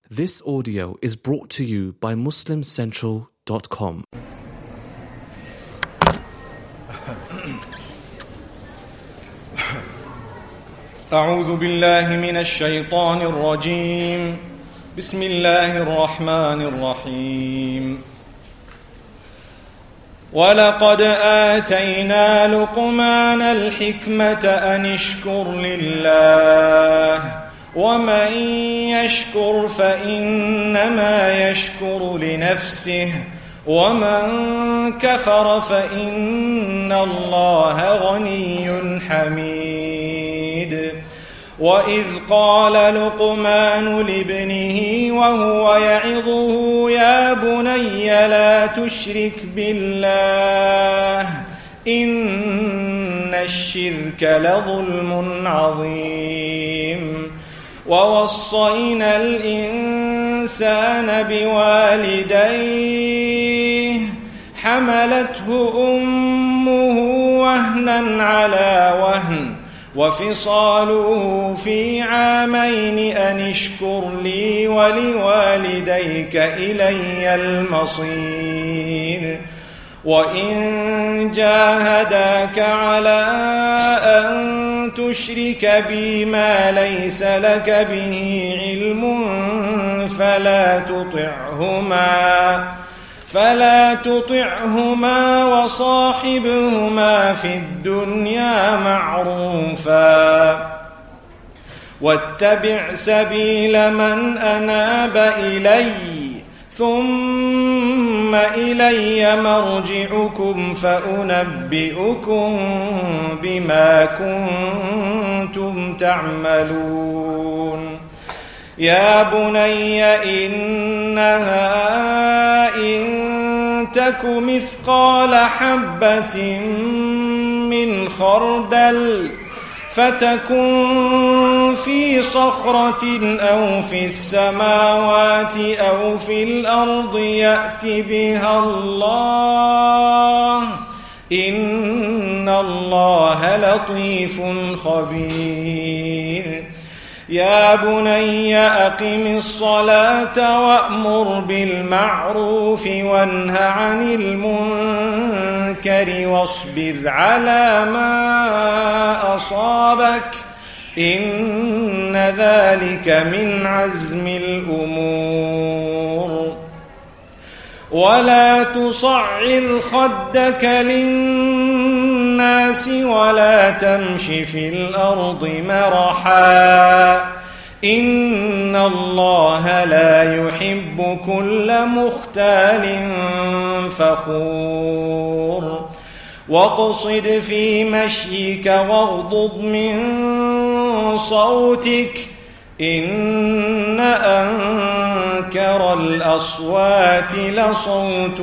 This audio is brought to you by MuslimCentral.com. أعوذ بالله من الشيطان الرجيم. بسم الله الرحمن الرحيم. ولقد آتينا لقمان الحكمة أن اشكر لله ومن يشكر فإنما يشكر لنفسه ومن كفر فإن الله غني حميد. وإذ قال لقمان لابنه وهو يعظه يا بني لا تشرك بالله إن الشرك لظلم عظيم. ووصينا الإنسان بوالديه حملته أمه وهنا على وهن وفصاله في عامين أن اشكر لي ولوالديك إلي المصير. وإن جاهداك على أن تشرك بي ما ليس لك به علم فلا تطعهما وصاحبهما في الدنيا معروفا واتبع سبيل من أناب إلي ثم إلي مرجعكم فأنبئكم بما كنتم تعملون. يا بني إنها إن تك مثقال حبة من خردل فتكن في صخرة أو في السماوات أو في الأرض يأت بها الله إن الله لطيف خبير. يا بني أقم الصلاة وأمر بالمعروف وانه عن المنكر واصبر على ما أصابك إن ذلك من عزم الأمور. ولا تصعر خدك للناس ولا تمش في الأرض مرحا إن الله لا يحب كل مختال فخور. واقصد في مشيك واغضض من صوتك إن أنكر الأصوات لصوت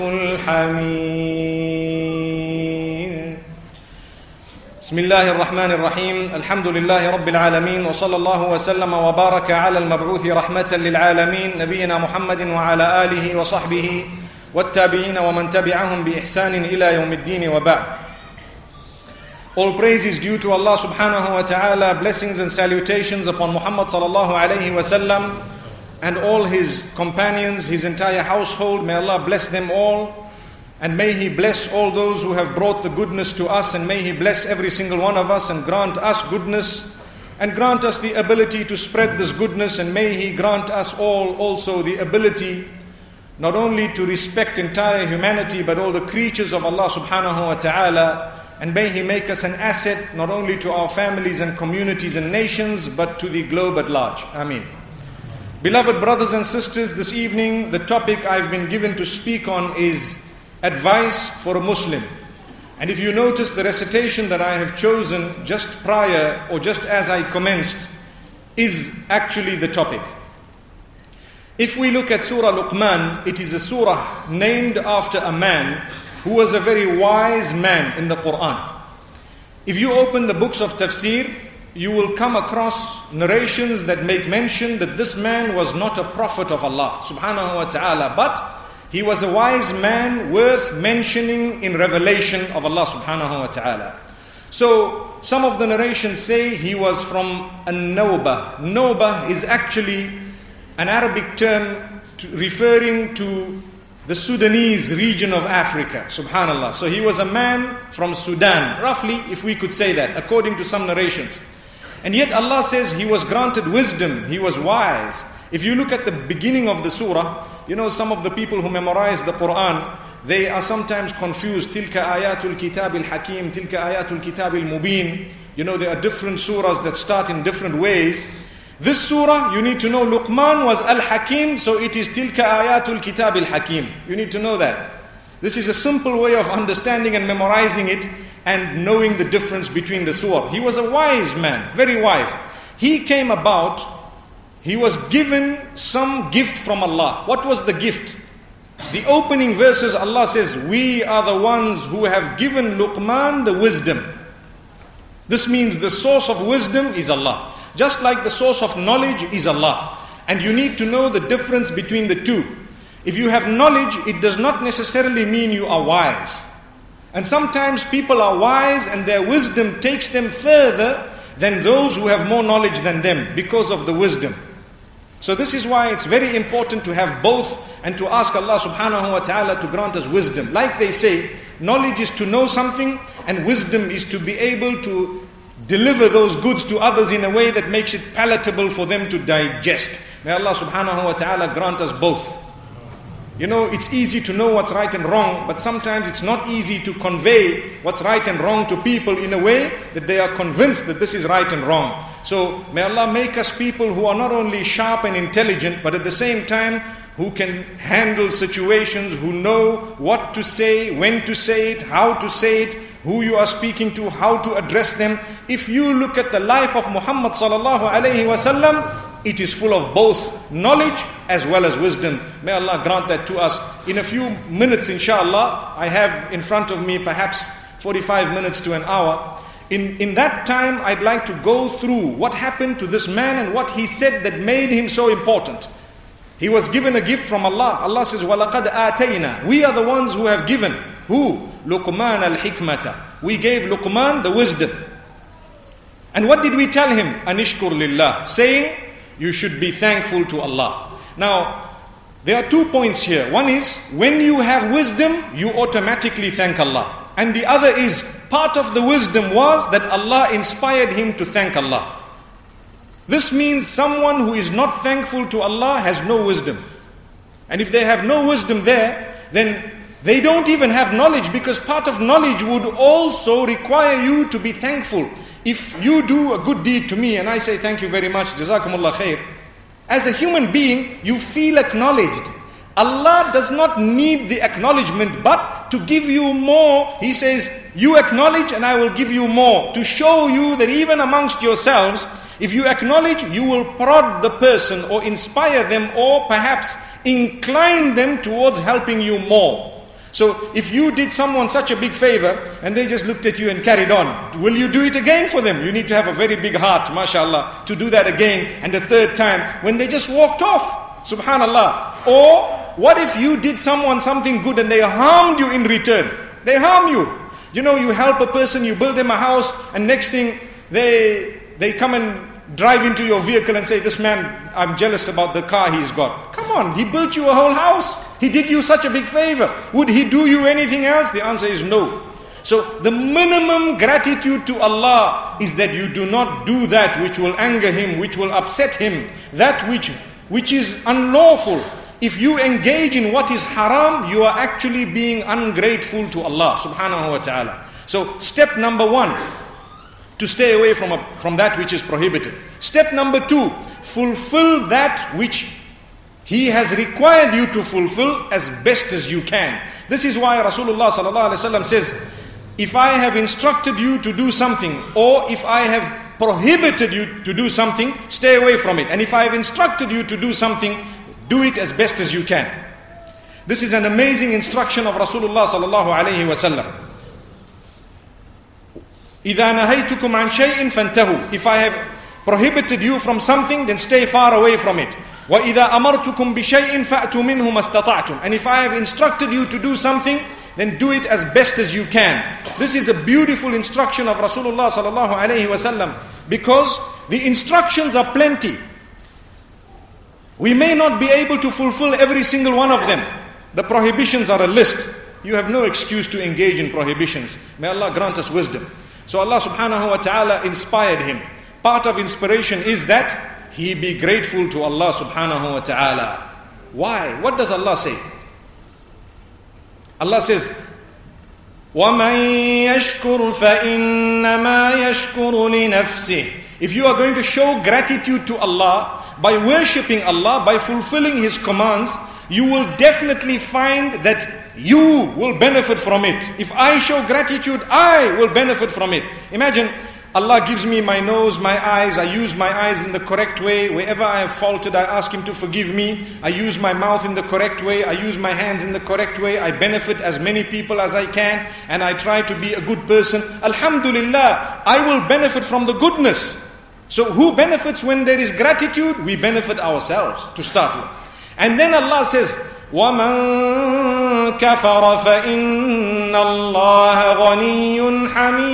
الحمير. بسم الله الرحمن الرحيم. الحمد لله رب العالمين وصلى الله وسلم وبارك على المبعوث رحمة للعالمين نبينا محمد وعلى آله وصحبه والتابعين ومن تبعهم بإحسان إلى يوم الدين وبعد. All praise is due to Allah subhanahu wa ta'ala. Blessings and salutations upon Muhammad sallallahu alayhi wa sallam and all his companions, his entire household. May Allah bless them all. And may He bless all those who have brought the goodness to us. And may He bless every single one of us and grant us goodness. And grant us the ability to spread this goodness. And may He grant us all also the ability not only to respect entire humanity but all the creatures of Allah subhanahu wa ta'ala. And may He make us an asset not only to our families and communities and nations but to the globe at large. Ameen. Beloved brothers and sisters, this evening the topic I've been given to speak on is advice for a Muslim. And if you notice, the recitation that I have chosen just prior or just as I commenced is actually the topic. If we look at Surah Luqman, it is a surah named after a man who was a very wise man in the Quran. If you open the books of tafsir, you will come across narrations that make mention that this man was not a prophet of Allah subhanahu wa ta'ala, but he was a wise man worth mentioning in revelation of Allah subhanahu wa ta'ala. So some of the narrations say he was from An-Nawbah. Nawbah is actually an Arabic term referring to the Sudanese region of Africa. Subhanallah. So he was a man from Sudan, roughly, if we could say that, according to some narrations. And yet Allah says he was granted wisdom, he was wise. If you look at the beginning of the surah, some of the people who memorize the Quran, they are sometimes confused. Tilka ayatul kitab al-hakim, tilka ayatul kitab al-mubin. There are different surahs that start in different ways. This surah, you need to know, Luqman was al-hakim, so it is tilka ayatul kitab al-hakim. You need to know that. This is a simple way of understanding and memorizing it and knowing the difference between the surah. He was a wise man, very wise. He was given some gift from Allah. What was the gift? The opening verses, Allah says, we are the ones who have given Luqman the wisdom. This means the source of wisdom is Allah. Just like the source of knowledge is Allah. And you need to know the difference between the two. If you have knowledge, it does not necessarily mean you are wise. And sometimes people are wise and their wisdom takes them further than those who have more knowledge than them because of the wisdom. So this is why it's very important to have both and to ask Allah subhanahu wa ta'ala to grant us wisdom. Like they say, knowledge is to know something and wisdom is to be able to deliver those goods to others in a way that makes it palatable for them to digest. May Allah subhanahu wa ta'ala grant us both. It's easy to know what's right and wrong, but sometimes it's not easy to convey what's right and wrong to people in a way that they are convinced that this is right and wrong. So may Allah make us people who are not only sharp and intelligent, but at the same time who can handle situations, who know what to say, when to say it, how to say it, who you are speaking to, how to address them. If you look at the life of Muhammad sallallahu alayhi wasallam, it is full of both knowledge as well as wisdom. May Allah grant that to us. In a few minutes, inshallah, I have in front of me perhaps 45 minutes to an hour. In that time, I'd like to go through what happened to this man and what he said that made him so important. He was given a gift from Allah. Allah says, وَلَقَدْ آتَيْنَا. We are the ones who have given. Who? Luqman al-hikmata. We gave Luqman the wisdom. And what did we tell him? Anishkur lillah. Saying, you should be thankful to Allah. Now, there are 2 points here. One is, when you have wisdom, you automatically thank Allah. And the other is, part of the wisdom was that Allah inspired him to thank Allah. This means someone who is not thankful to Allah has no wisdom. And if they have no wisdom there, then they don't even have knowledge, because part of knowledge would also require you to be thankful. If you do a good deed to me and I say thank you very much, Jazakumullah khair, as a human being, you feel acknowledged. Allah does not need the acknowledgement, but to give you more, He says, you acknowledge and I will give you more. To show you that even amongst yourselves, if you acknowledge, you will prod the person or inspire them or perhaps incline them towards helping you more. So if you did someone such a big favor and they just looked at you and carried on, will you do it again for them? You need to have a very big heart, mashallah, to do that again and a third time when they just walked off, subhanallah. Or what if you did someone something good and they harmed you in return? They harm you. You help a person, you build them a house, and next thing they come and drive into your vehicle and say, this man, I'm jealous about the car he's got. Come on, he built you a whole house. He did you such a big favor. Would he do you anything else? The answer is no. So the minimum gratitude to Allah is that you do not do that which will anger Him, which will upset Him, that which is unlawful. If you engage in what is haram, you are actually being ungrateful to Allah subhanahu wa ta'ala. So step number 1, to stay away from that which is prohibited. Step number 2, fulfill that which He has required you to fulfill as best as you can. This is why Rasulullah sallallahu alaihi wasallam says, if I have instructed you to do something, or if I have prohibited you to do something, stay away from it. And if I have instructed you to do something, do it as best as you can. This is an amazing instruction of Rasulullah sallallahu alaihi wasallam. إِذَا نَهَيْتُكُمْ عَنْ شَيْءٍ فَانْتَهُوا. If I have prohibited you from something, then stay far away from it. وَإِذَا أَمَرْتُكُمْ بِشَيْءٍ فَأْتُوا مِنْهُ مَا اسْتَطَعْتُمْ. And if I have instructed you to do something, then do it as best as you can. This is a beautiful instruction of Rasulullah sallallahu alaihi wasallam, because the instructions are plenty. We may not be able to fulfill every single one of them. The prohibitions are a list. You have no excuse to engage in prohibitions. May Allah grant us wisdom. So Allah subhanahu wa ta'ala inspired him. Part of inspiration is that he be grateful to Allah subhanahu wa ta'ala. Why? What does Allah say? Allah says, وَمَنْ يَشْكُرْ فَإِنَّمَا يَشْكُرُ لِنَفْسِهِ. If you are going to show gratitude to Allah by worshipping Allah, by fulfilling His commands, you will definitely find that you will benefit from it. If I show gratitude, I will benefit from it. Imagine, Allah gives me my nose, my eyes. I use my eyes in the correct way. Wherever I have faulted, I ask Him to forgive me. I use my mouth in the correct way. I use my hands in the correct way. I benefit as many people as I can. And I try to be a good person. Alhamdulillah, I will benefit from the goodness. So who benefits when there is gratitude? We benefit ourselves to start with. And then Allah says, وَمَنْ كَفَرَ فَإِنَّ اللَّهَ غَنِيٌّ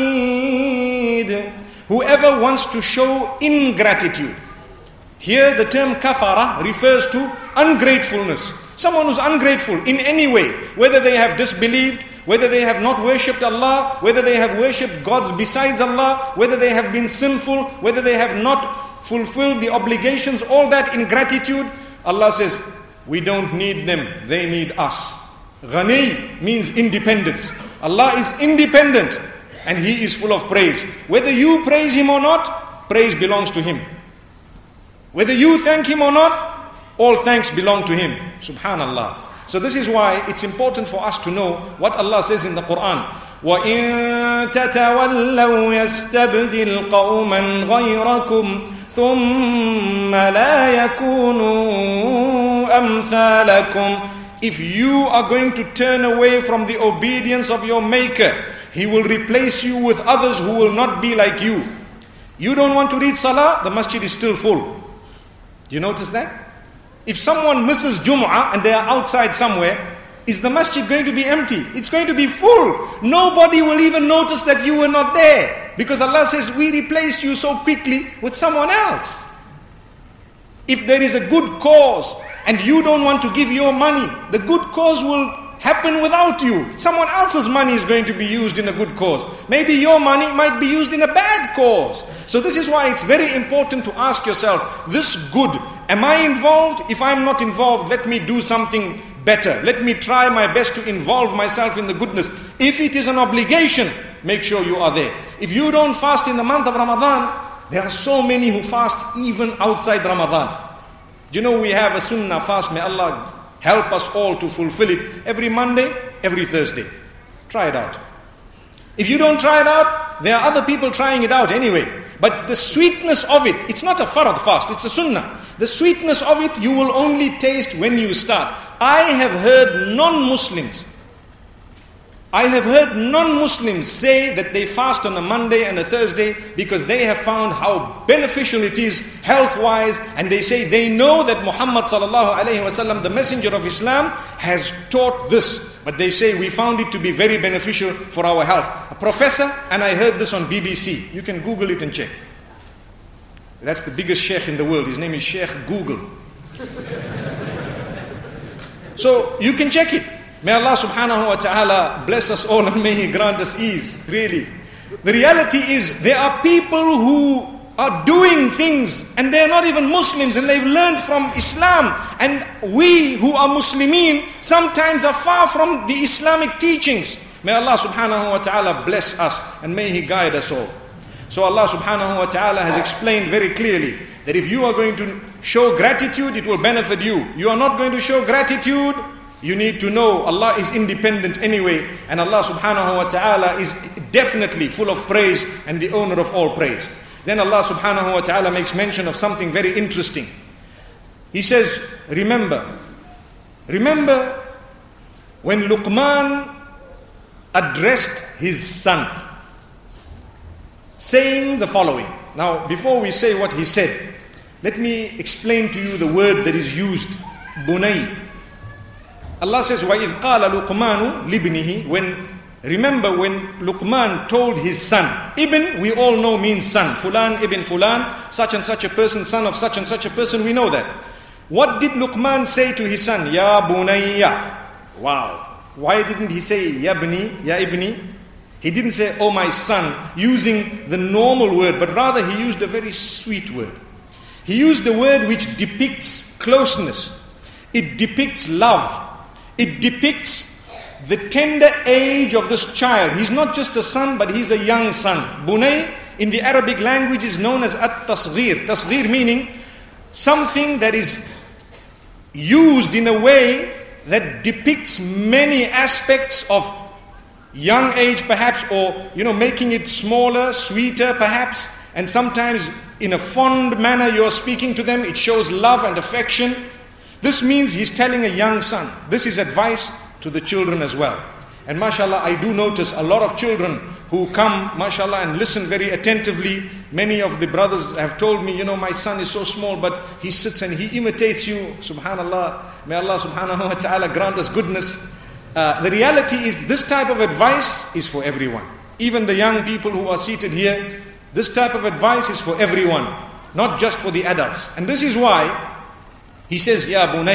حَمِيدٌ. Whoever wants to show ingratitude. Here the term kafara refers to ungratefulness. Someone who's ungrateful in any way, whether they have disbelieved, whether they have not worshipped Allah, whether they have worshipped gods besides Allah, whether they have been sinful, whether they have not fulfilled the obligations, all that ingratitude. Allah says, we don't need them, they need us. Ghani means independent. Allah is independent and He is full of praise. Whether you praise Him or not, praise belongs to Him. Whether you thank Him or not, all thanks belong to Him. Subhanallah. So this is why it's important for us to know what Allah says in the Quran. وَإِن تَتَوَلَّوْا يَسْتَبْدِلْ قَوْمًا غَيْرَكُمْ ثُمَّ لَا يَكُونُوا أَمْثَالَكُمْ. If you are going to turn away from the obedience of your Maker, He will replace you with others who will not be like you. You don't want to read Salah, the masjid is still full. You notice that? If someone misses Jum'ah and they are outside somewhere, is the masjid going to be empty? It's going to be full. Nobody will even notice that you were not there. Because Allah says, we replace you so quickly with someone else. If there is a good cause and you don't want to give your money, the good cause will happen without you. Someone else's money is going to be used in a good cause. Maybe your money might be used in a bad cause. So this is why it's very important to ask yourself, this good, am I involved? If I'm not involved, let me do something better. Let me try my best to involve myself in the goodness. If it is an obligation, make sure you are there. If you don't fast in the month of Ramadan, there are so many who fast even outside Ramadan. You know, we have a sunnah fast. May Allah help us all to fulfill it every Monday, every Thursday. Try it out. If you don't try it out, there are other people trying it out anyway. But the sweetness of it, it's not a farad fast, it's a sunnah. The sweetness of it, you will only taste when you start. I have heard non-Muslims say that they fast on a Monday and a Thursday because they have found how beneficial it is health-wise, and they say they know that Muhammad sallallahu alaihi wasallam, the messenger of Islam, has taught this. But they say we found it to be very beneficial for our health. A professor, and I heard this on BBC. You can Google it and check. That's the biggest sheikh in the world. His name is Sheikh Google. So you can check it. May Allah subhanahu wa ta'ala bless us all and may He grant us ease. Really. The reality is there are people who are doing things and they're not even Muslims and they've learned from Islam. And we who are Muslimin sometimes are far from the Islamic teachings. May Allah subhanahu wa ta'ala bless us and may He guide us all. So Allah subhanahu wa ta'ala has explained very clearly that if you are going to show gratitude, it will benefit you. You are not going to show gratitude, you need to know Allah is independent anyway, and Allah subhanahu wa ta'ala is definitely full of praise and the owner of all praise. Then Allah subhanahu wa ta'ala makes mention of something very interesting. He says, remember when Luqman addressed his son, saying the following. Now, before we say what he said, let me explain to you the word that is used, bunay. Allah says, وَإِذْ قَالَ لُقْمَانُ لِبْنِهِ. Remember when Luqman told his son. Ibn, we all know, means son. Fulan ibn Fulan, such and such a person, son of such and such a person, we know that. What did Luqman say to his son? Ya bunayya. Wow. Why didn't he say ya ibni? He didn't say, oh my son, using the normal word, but rather he used a very sweet word. He used a word which depicts closeness. It depicts love. It depicts the tender age of this child. He's not just a son, but he's a young son. Bunay in the Arabic language is known as at-tasghir. Tasghir meaning something that is used in a way that depicts many aspects of young age perhaps, or making it smaller, sweeter perhaps, and sometimes in a fond manner you're speaking to them. It shows love and affection. This means he's telling a young son. This is advice to the children as well. And mashallah, I do notice a lot of children who come, mashallah, and listen very attentively. Many of the brothers have told me, my son is so small, but he sits and he imitates you. Subhanallah. May Allah subhanahu wa ta'ala grant us goodness. The reality is this type of advice is for everyone. Even the young people who are seated here, this type of advice is for everyone, not just for the adults. And this is why he says, Ya bunay.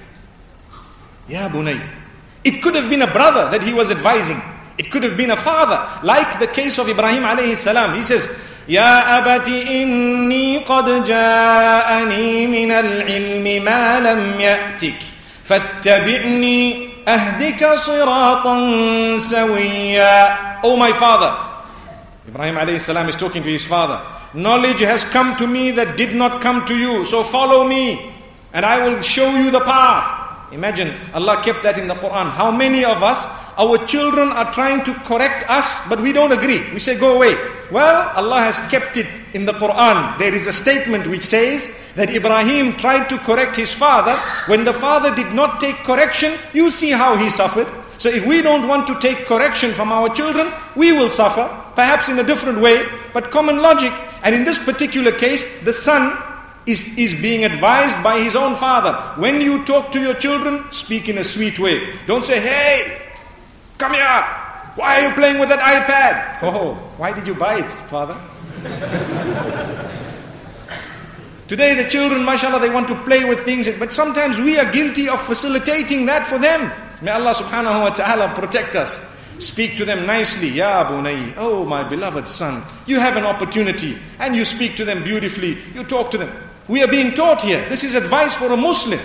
Ya bunay. It could have been a brother that he was advising. It could have been a father, like the case of Ibrahim alayhi salam. He says, Ya abati inni qad ja'ani min al-ilmi ma lam ya'tik fattabi'ni ahdika siratan sawiya. Oh my father. Ibrahim alayhi salam is talking to his father. Knowledge has come to me that did not come to you, so follow me and I will show you the path. Imagine, Allah kept that in the Quran. How many of us, our children are trying to correct us, but we don't agree. We say, go away. Well, Allah has kept it in the Quran. There is a statement which says that Ibrahim tried to correct his father. When the father did not take correction, you see how he suffered. So if we don't want to take correction from our children, we will suffer, perhaps in a different way, but common logic. And in this particular case, the son is being advised by his own father. When you talk to your children, speak in a sweet way. Don't say, hey, come here. Why are you playing with that iPad? Oh, why did you buy it, father? Today the children, mashallah, they want to play with things, but sometimes we are guilty of facilitating that for them. May Allah subhanahu wa ta'ala protect us. Speak to them nicely. Ya bunay, oh my beloved son, you have an opportunity and you speak to them beautifully. You talk to them. We are being taught here. This is advice for a Muslim.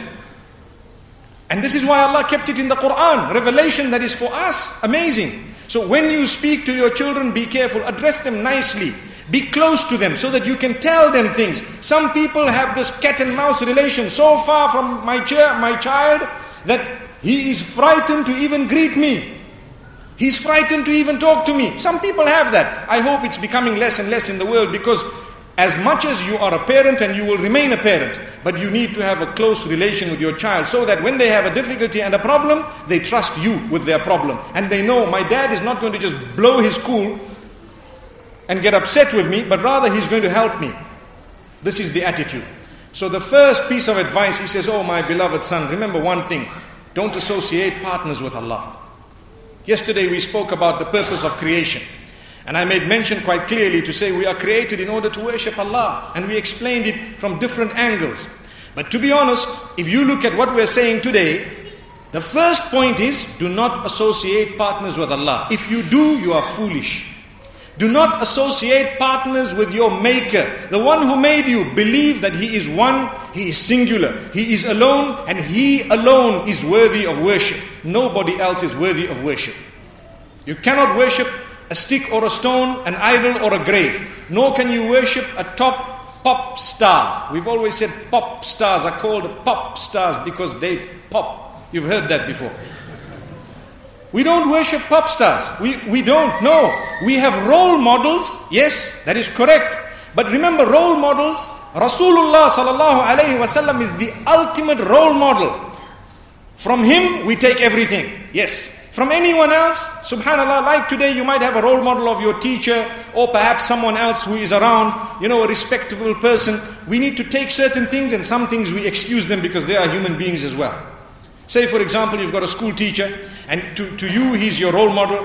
And this is why Allah kept it in the Quran. Revelation that is for us. Amazing. So when you speak to your children, be careful. Address them nicely. Be close to them so that you can tell them things. Some people have this cat and mouse relation so far from my child that he is frightened to even greet me. He's frightened to even talk to me. Some people have that. I hope it's becoming less and less in the world, because as much as you are a parent and you will remain a parent, but you need to have a close relation with your child so that when they have a difficulty and a problem, they trust you with their problem. And they know my dad is not going to just blow his cool and get upset with me, but rather he's going to help me. This is the attitude. So the first piece of advice, he says, oh my beloved son, remember one thing. Don't associate partners with Allah. Yesterday we spoke about the purpose of creation. And I made mention quite clearly to say we are created in order to worship Allah. And we explained it from different angles. But to be honest, if you look at what we're saying today, the first point is, do not associate partners with Allah. If you do, you are foolish. Do not associate partners with your maker, the one who made you. Believe that He is one, He is singular, He is alone, and He alone is worthy of worship. Nobody else is worthy of worship. You cannot worship a stick or a stone, an idol or a grave. Nor can you worship a top pop star. We've always said pop stars are called pop stars because they pop. You've heard that before. We don't worship pop stars. We don't. No. We have role models. Yes, that is correct. But remember, role models, Rasulullah sallallahu alayhi wasallam is the ultimate role model. From him we take everything. Yes. From anyone else, subhanallah, like today you might have a role model of your teacher or perhaps someone else who is around, a respectable person. We need to take certain things, and some things we excuse them because they are human beings as well. Say for example, you've got a school teacher and to you he's your role model.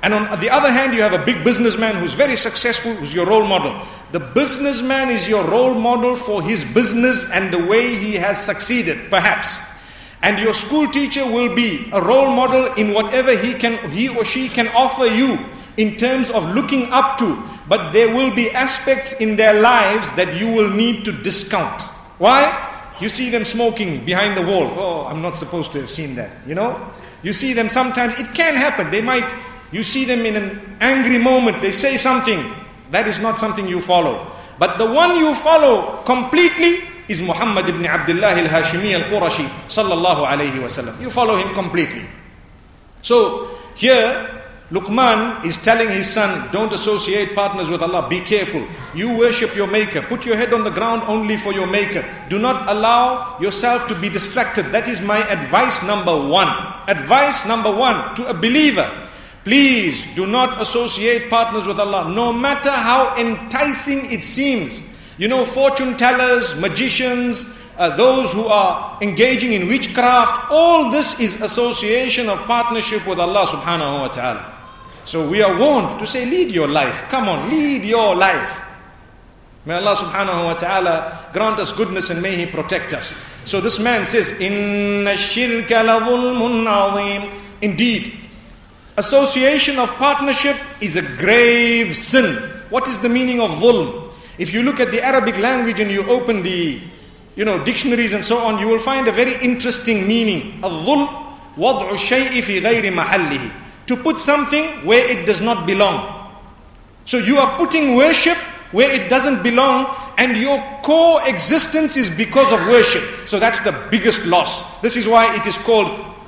And on the other hand, you have a big businessman who's very successful, who's your role model. The businessman is your role model for his business and the way he has succeeded, perhaps. And your school teacher will be a role model in whatever he or she can offer you in terms of looking up to. But there will be aspects in their lives that you will need to discount. Why? You see them smoking behind the wall. Oh, I'm not supposed to have seen that, You see them sometimes, it can happen. You see them in an angry moment, they say something. That is not something you follow. But the one you follow completely is Muhammad ibn Abdullah al-Hashimi al-Qurashi sallallahu alayhi wa sallam. You follow him completely. So here Luqman is telling his son, don't associate partners with Allah. Be careful. You worship your maker. Put your head on the ground only for your maker. Do not allow yourself to be distracted. That is my advice number one. Advice number one to a believer. Please do not associate partners with Allah, no matter how enticing it seems. Fortune tellers, magicians, those who are engaging in witchcraft, all this is association of partnership with Allah subhanahu wa ta'ala. So we are warned to say, lead your life. Come on, lead your life. May Allah subhanahu wa ta'ala grant us goodness and may He protect us. So this man says, Inna shirka la dhulmun azim. Indeed, association of partnership is a grave sin. What is the meaning of dhulm? If you look at the Arabic language and you open the dictionaries and so on, you will find a very interesting meaning. Al-dhulm wad'u shay'i fi ghayri mahallihi. To put something where it does not belong. So you are putting worship where it doesn't belong, and your core existence is because of worship. So that's the biggest loss. This is why it is called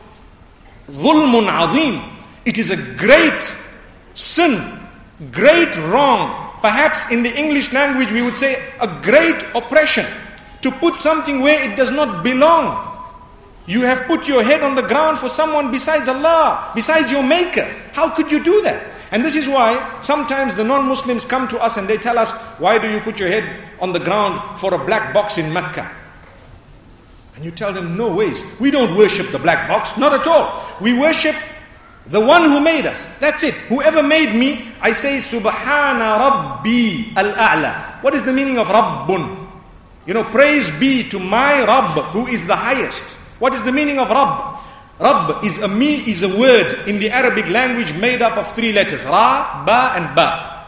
dhulmun azim. It is a great sin, great wrong. Perhaps in the English language we would say a great oppression. To put something where it does not belong. You have put your head on the ground for someone besides Allah, besides your maker. How could you do that? And this is why sometimes the non-Muslims come to us and they tell us, why do you put your head on the ground for a black box in Mecca? And you tell them, no ways. We don't worship the black box, not at all. We worship the one who made us. That's it. Whoever made me, I say, Subhana Rabbi al-A'la. What is the meaning of Rabbun? Praise be to my Rabb, who is the highest. What is the meaning of Rabb? Rabb is a word in the Arabic language made up of 3 letters. Ra, Ba and Ba.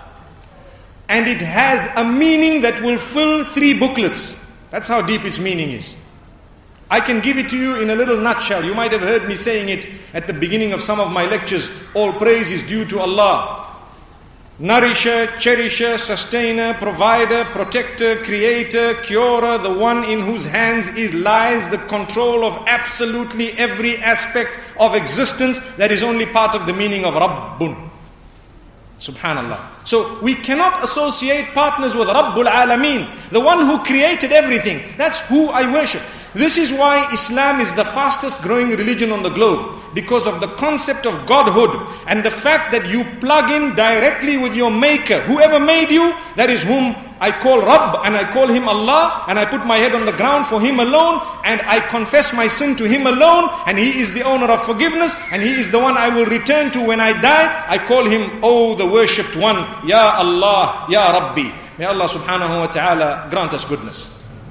And it has a meaning that will fill 3 booklets. That's how deep its meaning is. I can give it to you in a little nutshell. You might have heard me saying it at the beginning of some of my lectures. All praise is due to Allah. Nourisher, cherisher, sustainer, provider, protector, creator, curer, the one in whose hands lies the control of absolutely every aspect of existence. That is only part of the meaning of Rabbun. Subhanallah. So we cannot associate partners with Rabbul Alameen, the one who created everything. That's who I worship. This is why Islam is the fastest growing religion on the globe, because of the concept of Godhood and the fact that you plug in directly with your maker. Whoever made you, that is whom I call Rabb, and I call him Allah, and I put my head on the ground for him alone, and I confess my sin to him alone, and he is the owner of forgiveness, and he is the one I will return to when I die. I call him, oh, the worshipped one, Ya Allah, Ya Rabbi. May Allah subhanahu wa ta'ala grant us goodness.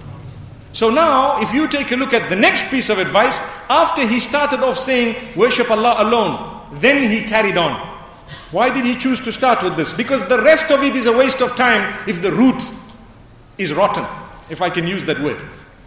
So now, if you take a look at the next piece of advice, after he started off saying, worship Allah alone, then he carried on. Why did he choose to start with this? Because the rest of it is a waste of time if the root is rotten, if I can use that word.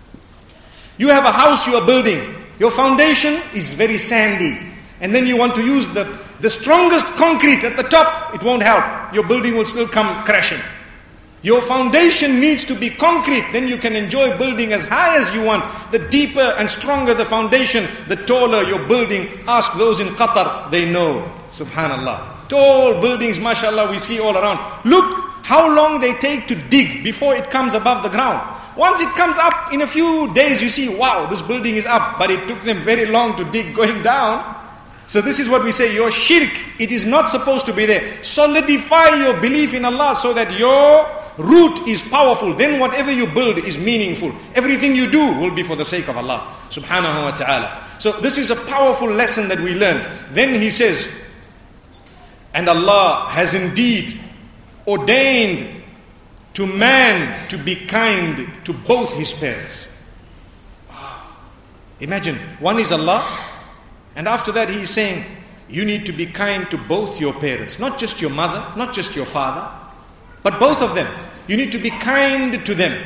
You have a house you are building. Your foundation is very sandy. And then you want to use the strongest concrete at the top. It won't help. Your building will still come crashing. Your foundation needs to be concrete. Then you can enjoy building as high as you want. The deeper and stronger the foundation, the taller your building. Ask those in Qatar. They know. Subhanallah. Tall buildings, mashallah, we see all around. Look how long they take to dig before it comes above the ground. Once it comes up, in a few days you see, wow, this building is up. But it took them very long to dig going down. So this is what we say, your shirk, it is not supposed to be there. Solidify your belief in Allah so that your root is powerful. Then whatever you build is meaningful. Everything you do will be for the sake of Allah subhanahu wa ta'ala. So this is a powerful lesson that we learn. Then he says, And Allah has indeed ordained to man to be kind to both his parents. Wow. Imagine, one is Allah, and after that he is saying, you need to be kind to both your parents, not just your mother, not just your father, but both of them. You need to be kind to them.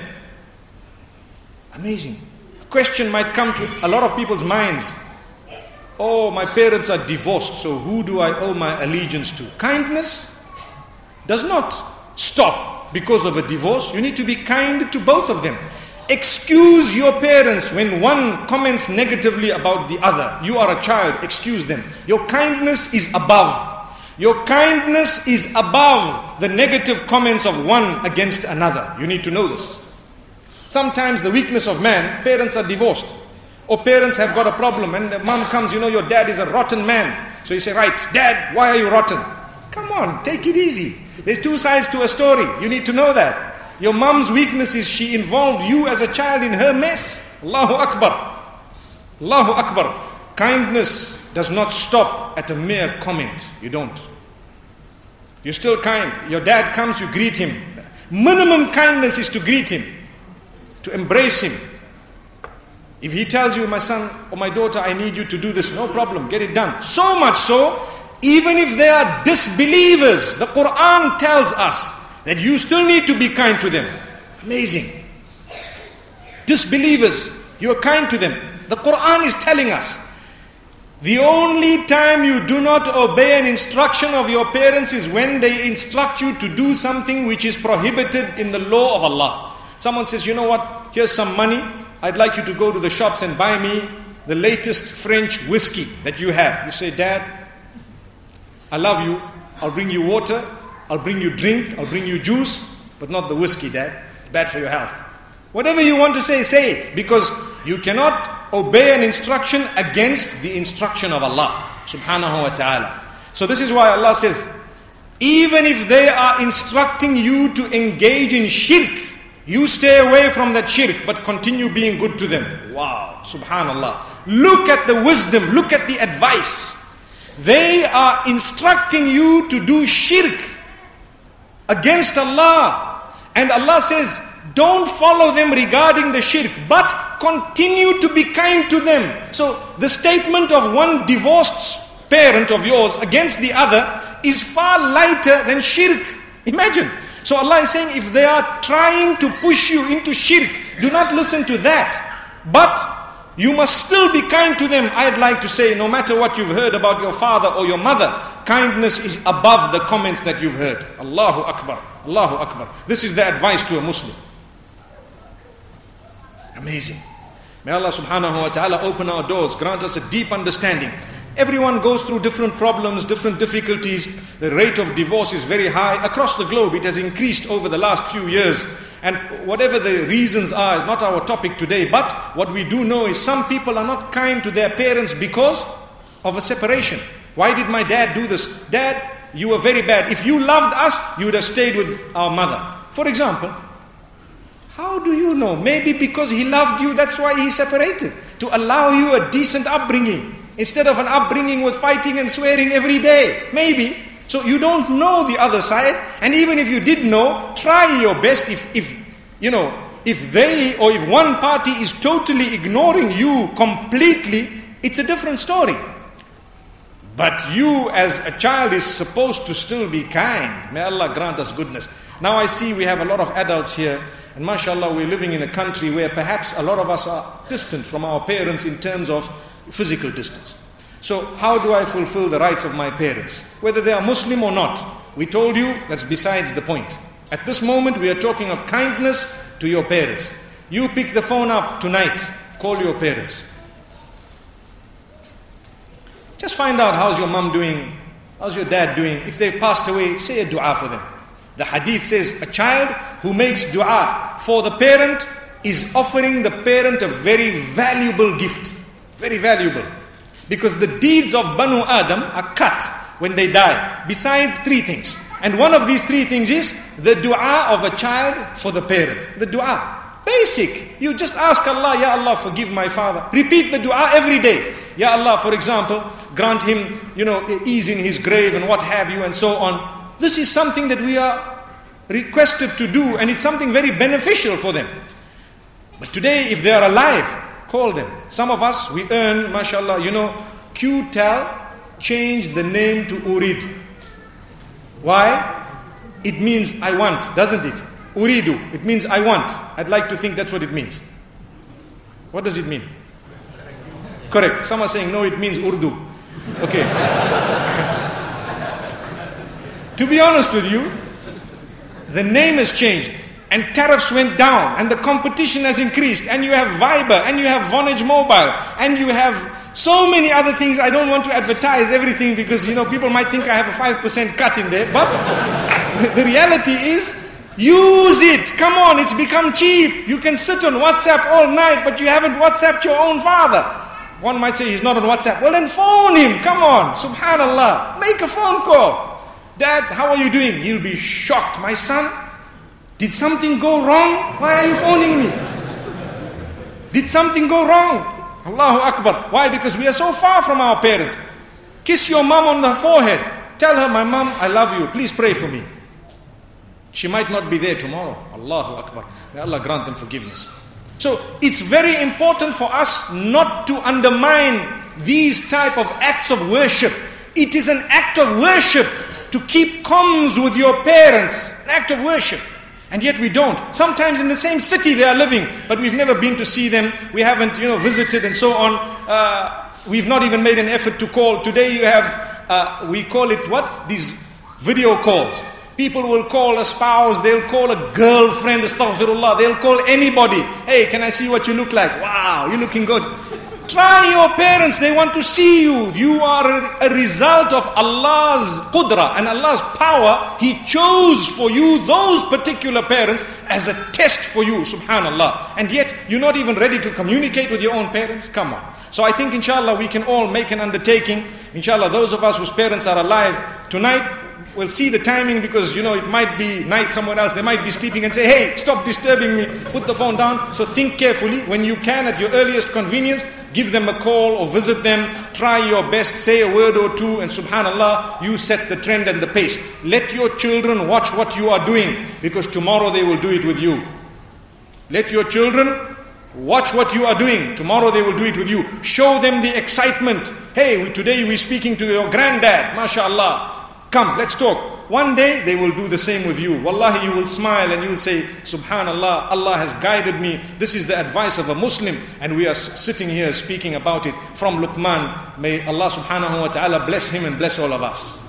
Amazing. A question might come to a lot of people's minds. Oh, my parents are divorced, so who do I owe my allegiance to? Kindness does not stop because of a divorce. You need to be kind to both of them. Excuse your parents when one comments negatively about the other. You are a child, excuse them. Your kindness is above. Your kindness is above the negative comments of one against another. You need to know this. Sometimes the weakness of man, parents are divorced. Or parents have got a problem and the mom comes, your dad is a rotten man. So you say, right, Dad, why are you rotten? Come on, take it easy. There's two sides to a story. You need to know that. Your mom's weakness is she involved you as a child in her mess. Allahu Akbar. Allahu Akbar. Kindness does not stop at a mere comment. You don't. You're still kind. Your dad comes, you greet him. Minimum kindness is to greet him, to embrace him. If he tells you, my son or my daughter, I need you to do this, no problem, get it done. So much so, even if they are disbelievers, the Quran tells us that you still need to be kind to them. Amazing. Disbelievers, you are kind to them. The Quran is telling us, the only time you do not obey an instruction of your parents is when they instruct you to do something which is prohibited in the law of Allah. Someone says, you know what, here's some money. I'd like you to go to the shops and buy me the latest French whiskey that you have. You say, Dad, I love you. I'll bring you water. I'll bring you drink. I'll bring you juice. But not the whiskey, Dad. It's bad for your health. Whatever you want to say it. Because you cannot obey an instruction against the instruction of Allah subhanahu wa ta'ala. So this is why Allah says, even if they are instructing you to engage in shirk, you stay away from that shirk, but continue being good to them. Wow, subhanallah. Look at the wisdom, look at the advice. They are instructing you to do shirk against Allah. And Allah says, don't follow them regarding the shirk, but continue to be kind to them. So the statement of one divorced parent of yours against the other is far lighter than shirk. Imagine. So Allah is saying, if they are trying to push you into shirk, do not listen to that. But you must still be kind to them. I'd like to say, no matter what you've heard about your father or your mother, kindness is above the comments that you've heard. Allahu Akbar. Allahu Akbar. This is the advice to a Muslim. Amazing. May Allah subhanahu wa ta'ala open our doors, grant us a deep understanding. Everyone goes through different problems, different difficulties. The rate of divorce is very high. Across the globe, it has increased over the last few years. And whatever the reasons are, is not our topic today. But what we do know is some people are not kind to their parents because of a separation. Why did my dad do this? Dad, you were very bad. If you loved us, you would have stayed with our mother. For example, how do you know? Maybe because he loved you, that's why he separated. To allow you a decent upbringing. Instead of an upbringing with fighting and swearing every day. Maybe. So you don't know the other side. And even if you did know, try your best. If they or if one party is totally ignoring you completely, it's a different story. But you as a child is supposed to still be kind. May Allah grant us goodness. Now I see we have a lot of adults here. And mashallah, we're living in a country where perhaps a lot of us are distant from our parents in terms of physical distance. So how do I fulfill the rights of my parents? Whether they are Muslim or not, we told you that's besides the point. At this moment we are talking of kindness to your parents. You pick the phone up tonight, call your parents. Just find out how's your mom doing, how's your dad doing. If they've passed away, say a dua for them. The hadith says a child who makes dua for the parent is offering the parent a very valuable gift. Very valuable. Because the deeds of Banu Adam are cut when they die. Besides 3 things. And one of these 3 things is the dua of a child for the parent. The dua. Basic. You just ask Allah, Ya Allah, forgive my father. Repeat the dua every day. Ya Allah, for example, grant him, ease in his grave and what have you and so on. This is something that we are requested to do, and it's something very beneficial for them. But today, if they are alive, call them. Some of us, we earn, mashallah, QTAL changed the name to Urid. Why? It means I want, doesn't it? Uridu, it means I want. I'd like to think that's what it means. What does it mean? Correct. Some are saying, no, it means Urdu. Okay. To be honest with you, the name has changed, and tariffs went down, and the competition has increased, and you have Viber, and you have Vonage Mobile, and you have so many other things. I don't want to advertise everything because, people might think I have a 5% cut in there, but the reality is, use it. Come on, it's become cheap. You can sit on WhatsApp all night, but you haven't WhatsApped your own father. One might say he's not on WhatsApp. Well, then phone him. Come on, subhanallah. Make a phone call. Dad, how are you doing? You'll be shocked. My son, did something go wrong? Why are you phoning me? Did something go wrong? Allahu Akbar. Why? Because we are so far from our parents. Kiss your mom on the forehead. Tell her, my mom, I love you. Please pray for me. She might not be there tomorrow. Allahu Akbar. May Allah grant them forgiveness. So it's very important for us not to undermine these type of acts of worship. It is an act of worship to keep comms with your parents. An act of worship. And yet we don't. Sometimes in the same city they are living, but we've never been to see them. We haven't, visited and so on. We've not even made an effort to call. Today you have, we call it what? These video calls. People will call a spouse, they'll call a girlfriend, astaghfirullah, they'll call anybody. Hey, can I see what you look like? Wow, you're looking good. Try your parents, they want to see you. You are a result of Allah's qudra and Allah's power. He chose for you those particular parents as a test for you, subhanallah. And yet, you're not even ready to communicate with your own parents? Come on. So I think inshallah we can all make an undertaking. Inshallah, those of us whose parents are alive tonight, we'll see the timing because, it might be night somewhere else. They might be sleeping and say, hey, stop disturbing me. Put the phone down. So think carefully. When you can, at your earliest convenience, give them a call or visit them. Try your best. Say a word or two. And subhanallah, you set the trend and the pace. Let your children watch what you are doing because tomorrow they will do it with you. Let your children watch what you are doing. Tomorrow they will do it with you. Show them the excitement. Hey, today we're speaking to your granddad. MashaAllah. Come, let's talk. One day they will do the same with you. Wallahi, you will smile and you will say, subhanallah, Allah has guided me. This is the advice of a Muslim. And we are sitting here speaking about it from Luqman. May Allah subhanahu wa ta'ala bless him and bless all of us.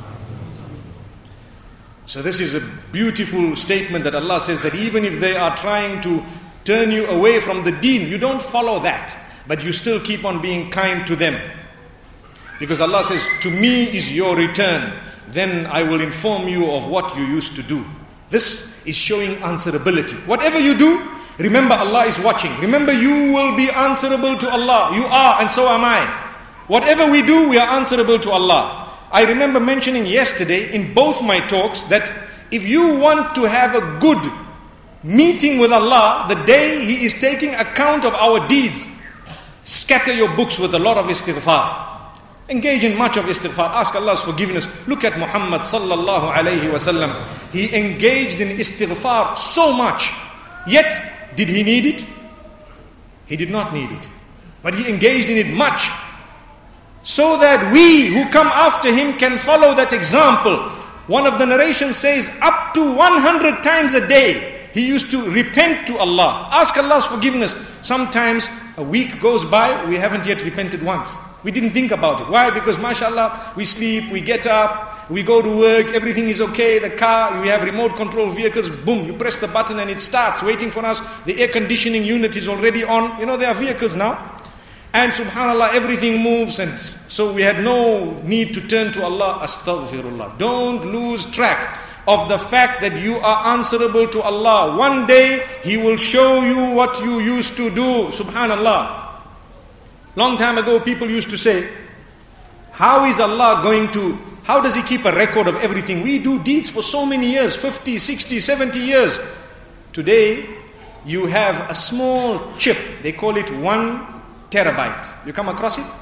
So this is a beautiful statement that Allah says that even if they are trying to turn you away from the deen, you don't follow that. But you still keep on being kind to them. Because Allah says, to me is your return. Then I will inform you of what you used to do. This is showing answerability. Whatever you do, remember Allah is watching. Remember you will be answerable to Allah. You are and so am I. Whatever we do, we are answerable to Allah. I remember mentioning yesterday in both my talks that if you want to have a good meeting with Allah, the day He is taking account of our deeds, scatter your books with a lot of istighfar. Engage in much of istighfar. Ask Allah's forgiveness. Look at Muhammad sallallahu alayhi wasallam. He engaged in istighfar so much. Yet, did he need it? He did not need it. But he engaged in it much. So that we who come after him can follow that example. One of the narrations says up to 100 times a day he used to repent to Allah. Ask Allah's forgiveness. Sometimes a week goes by, we haven't yet repented once. We didn't think about it. Why? Because mashallah, we sleep, we get up, we go to work, everything is okay, the car, we have remote control vehicles, boom, you press the button and it starts waiting for us. The air conditioning unit is already on. There are vehicles now. And subhanallah, everything moves, and so we had no need to turn to Allah. Astaghfirullah. Don't lose track of the fact that you are answerable to Allah. One day He will show you what you used to do. Subhanallah. Long time ago, people used to say, how does He keep a record of everything? We do deeds for so many years, 50, 60, 70 years. Today, you have a small chip. They call it 1 terabyte. You come across it?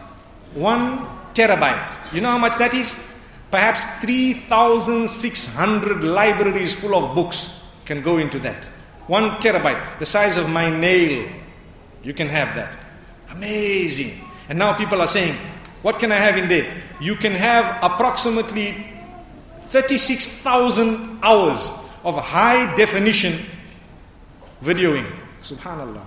1 terabyte. You know how much that is? Perhaps 3,600 libraries full of books can go into that. 1 terabyte, the size of my nail. You can have that. Amazing. And now people are saying, what can I have in there? You can have approximately 36,000 hours of high definition videoing. Subhanallah.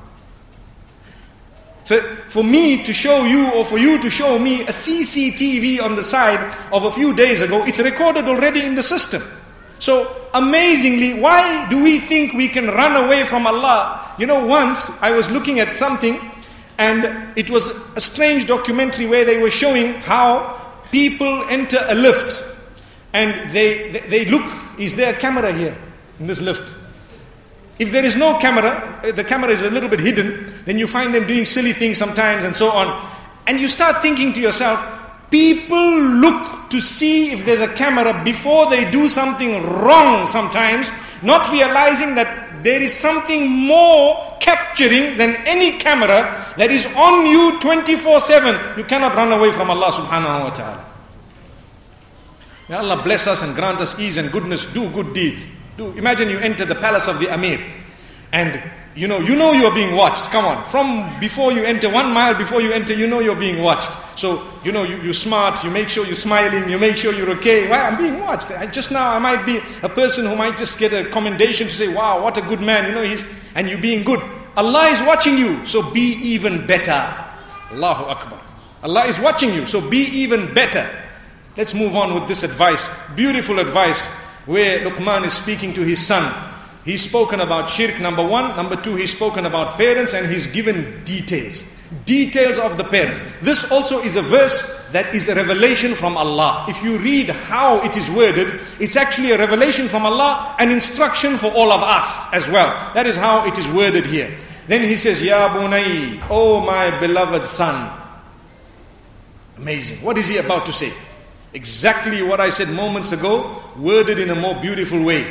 So for me to show you, or for you to show me a CCTV on the side of a few days ago, it's recorded already in the system. So amazingly, why do we think we can run away from Allah? You know, once I was looking at something, and it was a strange documentary where they were showing how people enter a lift and they look, is there a camera here in this lift? If there is no camera, the camera is a little bit hidden, then you find them doing silly things sometimes and so on. And you start thinking to yourself, people look to see if there's a camera before they do something wrong sometimes, not realizing that there is something more capturing than any camera that is on you 24/7. You cannot run away from Allah subhanahu wa ta'ala. May Allah bless us and grant us ease and goodness. Do good deeds. Imagine you enter the palace of the Amir and you know you are being watched. Come on, from before you enter, 1 mile before you enter, you know you're being watched. So you're smart, you make sure you're smiling, you make sure you're okay. Why? I'm being watched. Just now I might be a person who might just get a commendation to say, wow, what a good man, and you're being good. Allah is watching you, so be even better. Allahu Akbar. Allah is watching you, so be even better. Let's move on with this advice, beautiful advice, where Luqman is speaking to his son. He's spoken about shirk, number 1. Number 2, he's spoken about parents, and he's given details of the parents. This also is a verse that is a revelation from Allah. If you read how it is worded, it's actually a revelation from Allah, an instruction for all of us as well. That is how it is worded here. Then he says, Ya Bunay, oh my beloved son. Amazing. What is he about to say? Exactly what I said moments ago, worded in a more beautiful way.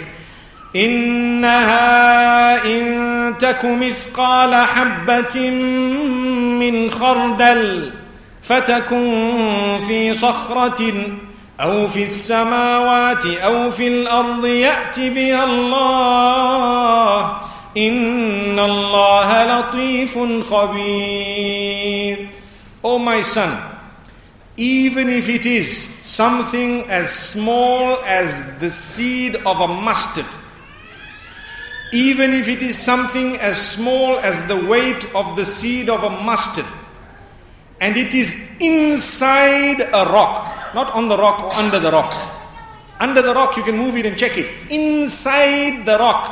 إنها إن تك مثقال حبة من خردل فتكن في صخرة أو في السماوات أو في الأرض يأت بها الله إن الله لطيف خبير. Oh my son, even if it is something as small as the seed of a mustard, even if it is something as small as the weight of the seed of a mustard, and it is inside a rock, not on the rock or under the rock. Under the rock you can move it and check it. Inside the rock,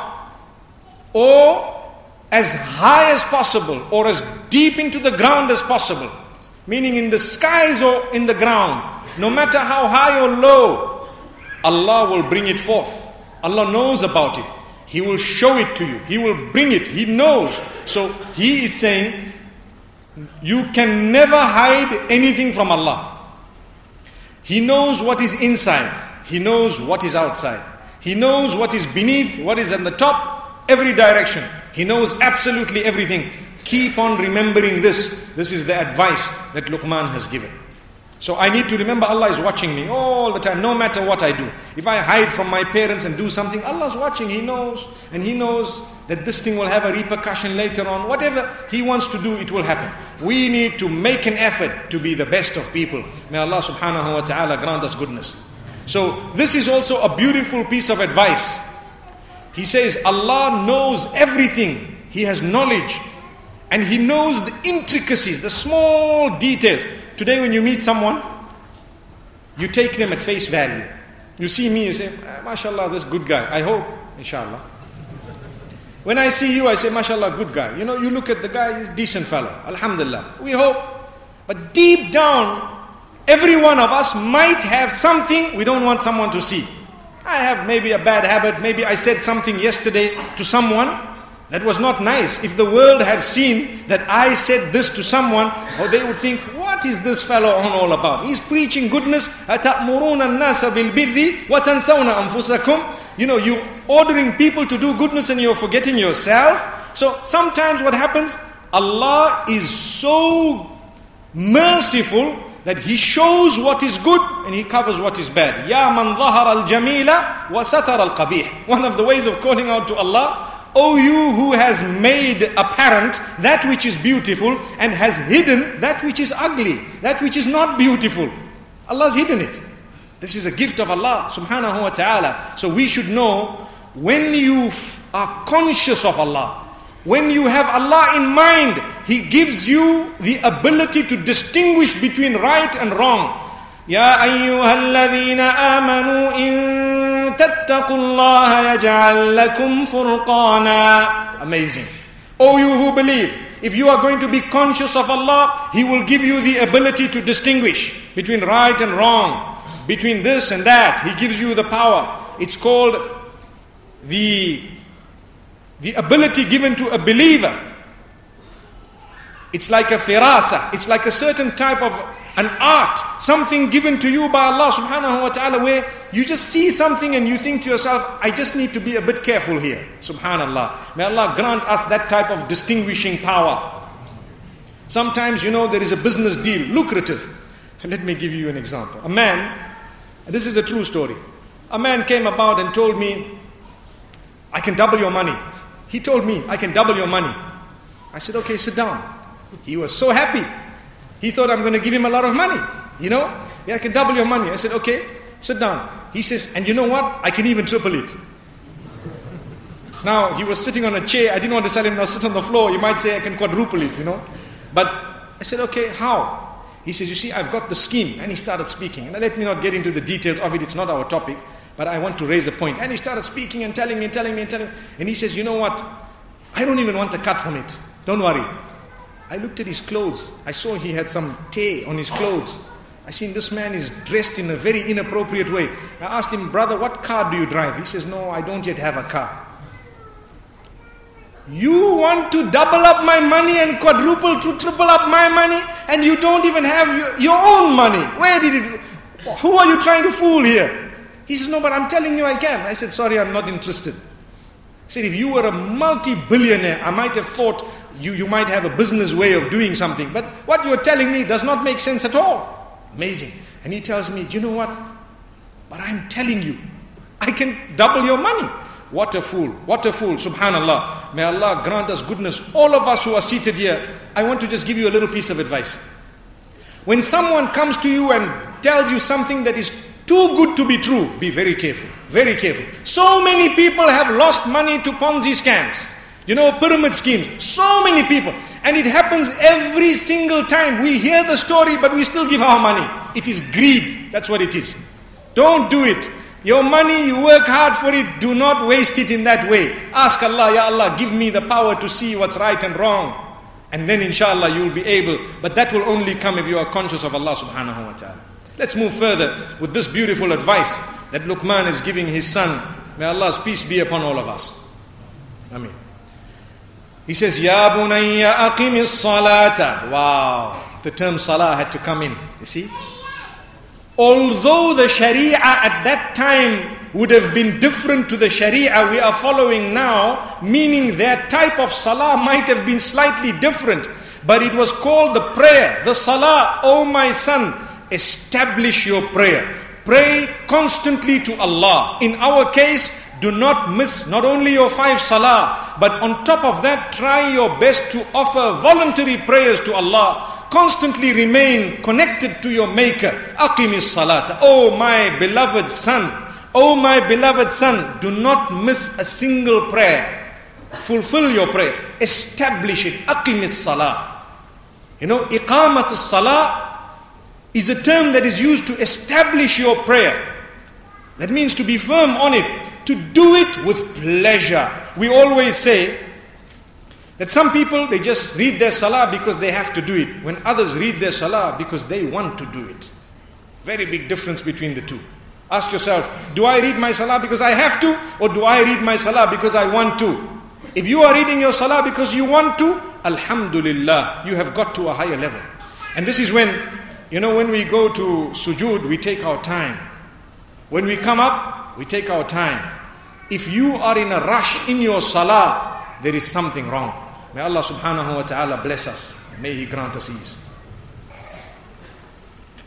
or as high as possible, or as deep into the ground as possible, meaning in the skies or in the ground, no matter how high or low, Allah will bring it forth. Allah knows about it. He will show it to you. He will bring it. He knows. So he is saying, you can never hide anything from Allah. He knows what is inside. He knows what is outside. He knows what is beneath, what is at the top, every direction. He knows absolutely everything. Keep on remembering this. This is the advice that Luqman has given. So I need to remember Allah is watching me all the time, no matter what I do. If I hide from my parents and do something, Allah is watching. He knows. And He knows that this thing will have a repercussion later on. Whatever He wants to do, it will happen. We need to make an effort to be the best of people. May Allah subhanahu wa ta'ala grant us goodness. So this is also a beautiful piece of advice. He says Allah knows everything. He has knowledge. And He knows the intricacies, the small details. Today when you meet someone, you take them at face value. You see me, you say, mashallah, this good guy. I hope, inshallah. When I see you, I say, mashallah, good guy. You look at the guy, he's a decent fellow. Alhamdulillah. We hope. But deep down, every one of us might have something we don't want someone to see. I have maybe a bad habit. Maybe I said something yesterday to someone that was not nice. If the world had seen that I said this to someone, or they would think, what is this fellow on all about? He's preaching goodness. أَتَأْمُرُونَ النَّاسَ بِالْبِرِّ وَتَنْسَوْنَ أَنفُسَكُمْ. You're ordering people to do goodness and you're forgetting yourself. So sometimes what happens, Allah is so merciful that He shows what is good and He covers what is bad. Ya man dhahara al-jamila wa satara al-qabih. One of the ways of calling out to Allah, O you who has made apparent that which is beautiful and has hidden that which is ugly, that which is not beautiful. Allah's hidden it. This is a gift of Allah subhanahu wa ta'ala. So we should know, when you are conscious of Allah, when you have Allah in mind, He gives you the ability to distinguish between right and wrong. Ya ayyuhalladhina amanu in tattaqullaha yaj'al lakum furqana. Amazing. O you who believe, if you are going to be conscious of Allah, He will give you the ability to distinguish between right and wrong, between this and that. He gives you the power. It's called the ability given to a believer. It's like a firasa. It's like a certain type of an art, something given to you by Allah subhanahu wa ta'ala, where you just see something and you think to yourself, I just need to be a bit careful here. Subhanallah. May Allah grant us that type of distinguishing power. Sometimes, there is a business deal, lucrative. Let me give you an example. A man, this is a true story. A man came about and told me, I can double your money. He told me, I can double your money. I said, okay, sit down. He was so happy. He thought I'm going to give him a lot of money. Yeah, I can double your money. I said, okay, sit down. He says, and you know what? I can even triple it. Now, he was sitting on a chair. I didn't want to tell him, now sit on the floor. You might say I can quadruple it, But I said, okay, how? He says, you see, I've got the scheme. And he started speaking. And let me not get into the details of it. It's not our topic. But I want to raise a point. And he started speaking and telling me. And he says, you know what? I don't even want a cut from it. Don't worry. I looked at his clothes. I saw he had some tay on his clothes. I seen this man is dressed in a very inappropriate way. I asked him, brother, what car do you drive? He says, no, I don't yet have a car. You want to double up my money and quadruple to triple up my money, and you don't even have your own money. Who are you trying to fool here? He says, no, but I'm telling you I can. I said, sorry, I'm not interested. I said, if you were a multi-billionaire, I might have thought you might have a business way of doing something. But what you're telling me does not make sense at all. Amazing. And he tells me, you know what? But I'm telling you, I can double your money. What a fool. What a fool. Subhanallah. May Allah grant us goodness. All of us who are seated here, I want to just give you a little piece of advice. When someone comes to you and tells you something that is too good to be true, be very careful. Very careful. So many people have lost money to Ponzi scams. Pyramid schemes. So many people. And it happens every single time. We hear the story, but we still give our money. It is greed. That's what it is. Don't do it. Your money, you work hard for it. Do not waste it in that way. Ask Allah, Ya Allah, give me the power to see what's right and wrong. And then inshallah you will be able. But that will only come if you are conscious of Allah subhanahu wa ta'ala. Let's move further with this beautiful advice that Luqman is giving his son. May Allah's peace be upon all of us. Ameen. He says, Ya bunayya aqimis salata. Wow. The term salah had to come in. You see? Although the sharia at that time would have been different to the sharia we are following now, meaning their type of salah might have been slightly different, but it was called the prayer, the salah. Oh my son, establish your prayer. Pray constantly to Allah. In our case, do not miss not only your 5 salah, but on top of that, try your best to offer voluntary prayers to Allah. Constantly remain connected to your Maker. Aqimis salata. Oh my beloved son. Oh my beloved son, do not miss a single prayer. Fulfill your prayer. Establish it. Aqimis salah. Iqamat salah is a term that is used to establish your prayer. That means to be firm on it. To do it with pleasure. We always say that some people, they just read their salah because they have to do it, when others read their salah because they want to do it. Very big difference between the two. Ask yourself, do I read my salah because I have to, or do I read my salah because I want to? If you are reading your salah because you want to, alhamdulillah, you have got to a higher level. And this is when, when we go to sujood, we take our time. When we come up, we take our time. If you are in a rush in your salah, there is something wrong. May Allah subhanahu wa ta'ala bless us. May He grant us ease.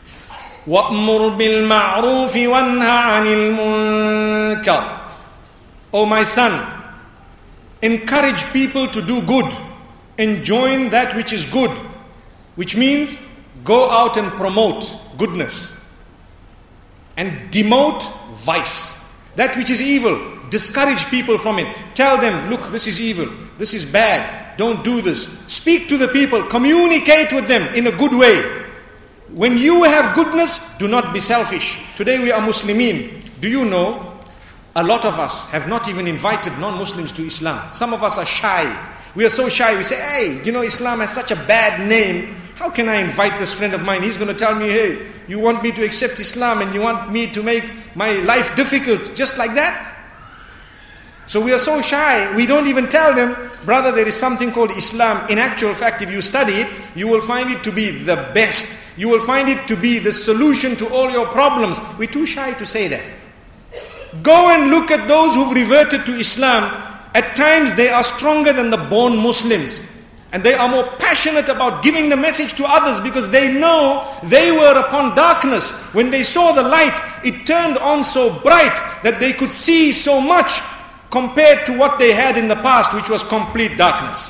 وَأْمُرْ بِالْمَعْرُوفِ وَانْهَ عَنِ الْمُنْكَرِ. O my son, encourage people to do good, enjoin that which is good, which means go out and promote goodness and demote vice. That which is evil, discourage people from it. Tell them, look, this is evil, this is bad, don't do this. Speak to the people, communicate with them in a good way. When you have goodness, do not be selfish. Today we are Muslimin. Do you know, a lot of us have not even invited non-Muslims to Islam. Some of us are shy. We are so shy, we say, hey, you know, Islam has such a bad name. How can I invite this friend of mine? He's going to tell me, hey, you want me to accept Islam and you want me to make my life difficult just like that? So we are so shy, we don't even tell them, brother, there is something called Islam. In actual fact, if you study it, you will find it to be the best. You will find it to be the solution to all your problems. We're too shy to say that. Go and look at those who've reverted to Islam. At times they are stronger than the born Muslims. And they are more passionate about giving the message to others because they know they were upon darkness. When they saw the light, it turned on so bright that they could see so much compared to what they had in the past, which was complete darkness.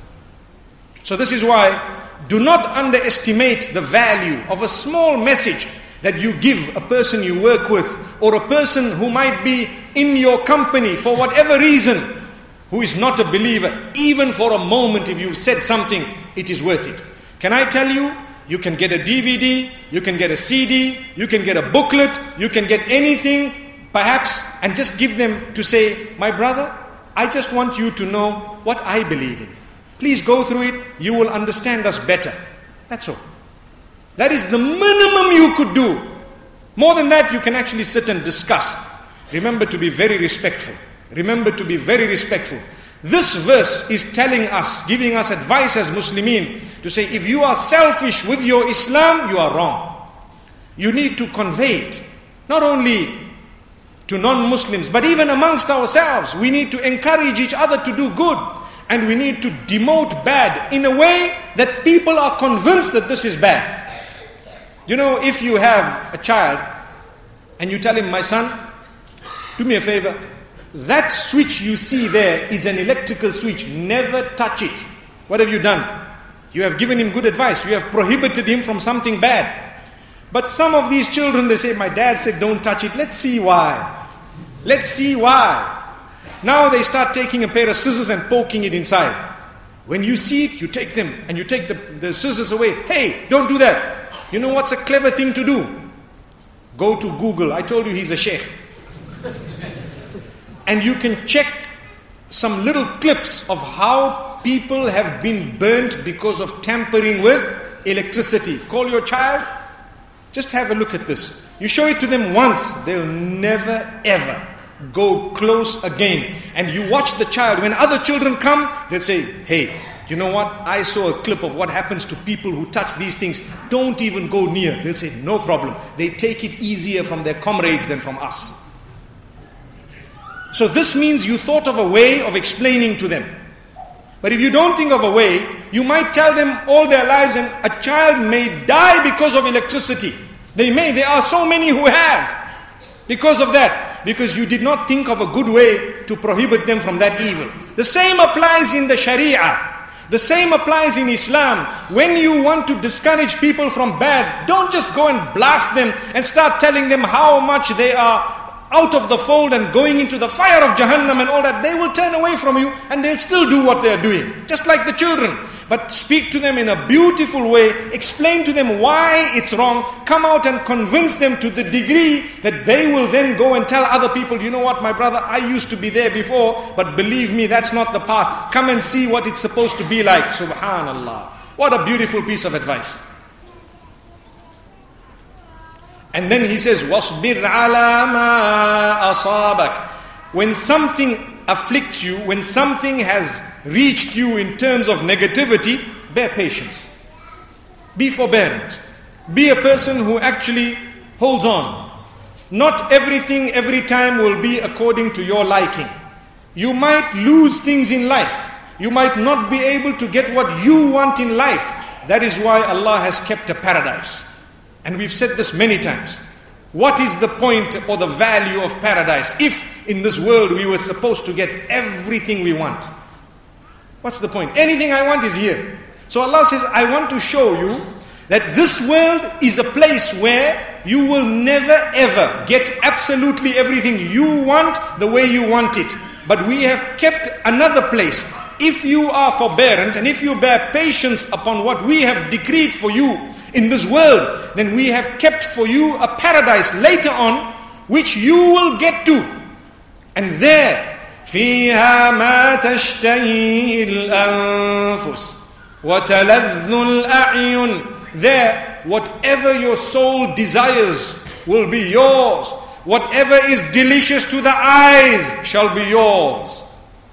So this is why, do not underestimate the value of a small message that you give a person you work with, or a person who might be in your company for whatever reason, who is not a believer. Even for a moment, if you've said something, it is worth it. Can I tell you, you can get a DVD, you can get a CD, you can get a booklet, you can get anything, perhaps, and just give them to say, my brother, I just want you to know what I believe in. Please go through it, you will understand us better. That's all. That is the minimum you could do. More than that, you can actually sit and discuss. Remember to be very respectful. Remember to be very respectful. This verse is telling us, giving us advice as Muslimin, to say, if you are selfish with your Islam, you are wrong. You need to convey it. Not only to non-Muslims, but even amongst ourselves. We need to encourage each other to do good. And we need to demote bad in a way that people are convinced that this is bad. You know, if you have a child and you tell him, my son, do me a favor, that switch you see there is an electrical switch, never touch it. What have you done? You have given him good advice. You have prohibited him from something bad. But some of these children, they say, my dad said don't touch it. Let's see why. Let's see why. Now they start taking a pair of scissors and poking it inside. When you see it, you take them and you take the scissors away. Hey, don't do that. You know what's a clever thing to do? Go to Google. I told you he's a sheikh. And you can check some little clips of how people have been burnt because of tampering with electricity. Call your child. Just have a look at this. You show it to them once, they'll never ever go close again. And you watch the child. When other children come, they'll say, hey, you know what? I saw a clip of what happens to people who touch these things. Don't even go near. They'll say, no problem. They take it easier from their comrades than from us. So this means you thought of a way of explaining to them. But if you don't think of a way, you might tell them all their lives, and a child may die because of electricity. There are so many who have because of that. Because you did not think of a good way to prohibit them from that evil. The same applies in the Sharia. The same applies in Islam. When you want to discourage people from bad, don't just go and blast them and start telling them how much they are out of the fold and going into the fire of Jahannam and all that. They will turn away from you and they'll still do what they're doing. Just like the children. But speak to them in a beautiful way. Explain to them why it's wrong. Come out and convince them to the degree that they will then go and tell other people, you know what, my brother, I used to be there before, but believe me, that's not the path. Come and see what it's supposed to be like. Subhanallah. What a beautiful piece of advice. And then he says, وَاصْبِرْ عَلَى مَا أَصَابَكَ. When something afflicts you, when something has reached you in terms of negativity, bear patience. Be forbearant. Be a person who actually holds on. Not everything every time will be according to your liking. You might lose things in life. You might not be able to get what you want in life. That is why Allah has kept a paradise. And we've said this many times. What is the point or the value of paradise if in this world we were supposed to get everything we want? What's the point? Anything I want is here. So Allah says, I want to show you that this world is a place where you will never ever get absolutely everything you want the way you want it. But we have kept another place. If you are forbearant and if you bear patience upon what we have decreed for you in this world, then we have kept for you a paradise later on which you will get to. And there, فِيهَا مَا تَشْتَهِيهِ الْأَنفُسُ وَتَلَذُّ الْأَعْيُنُ. There, whatever your soul desires will be yours. Whatever is delicious to the eyes shall be yours.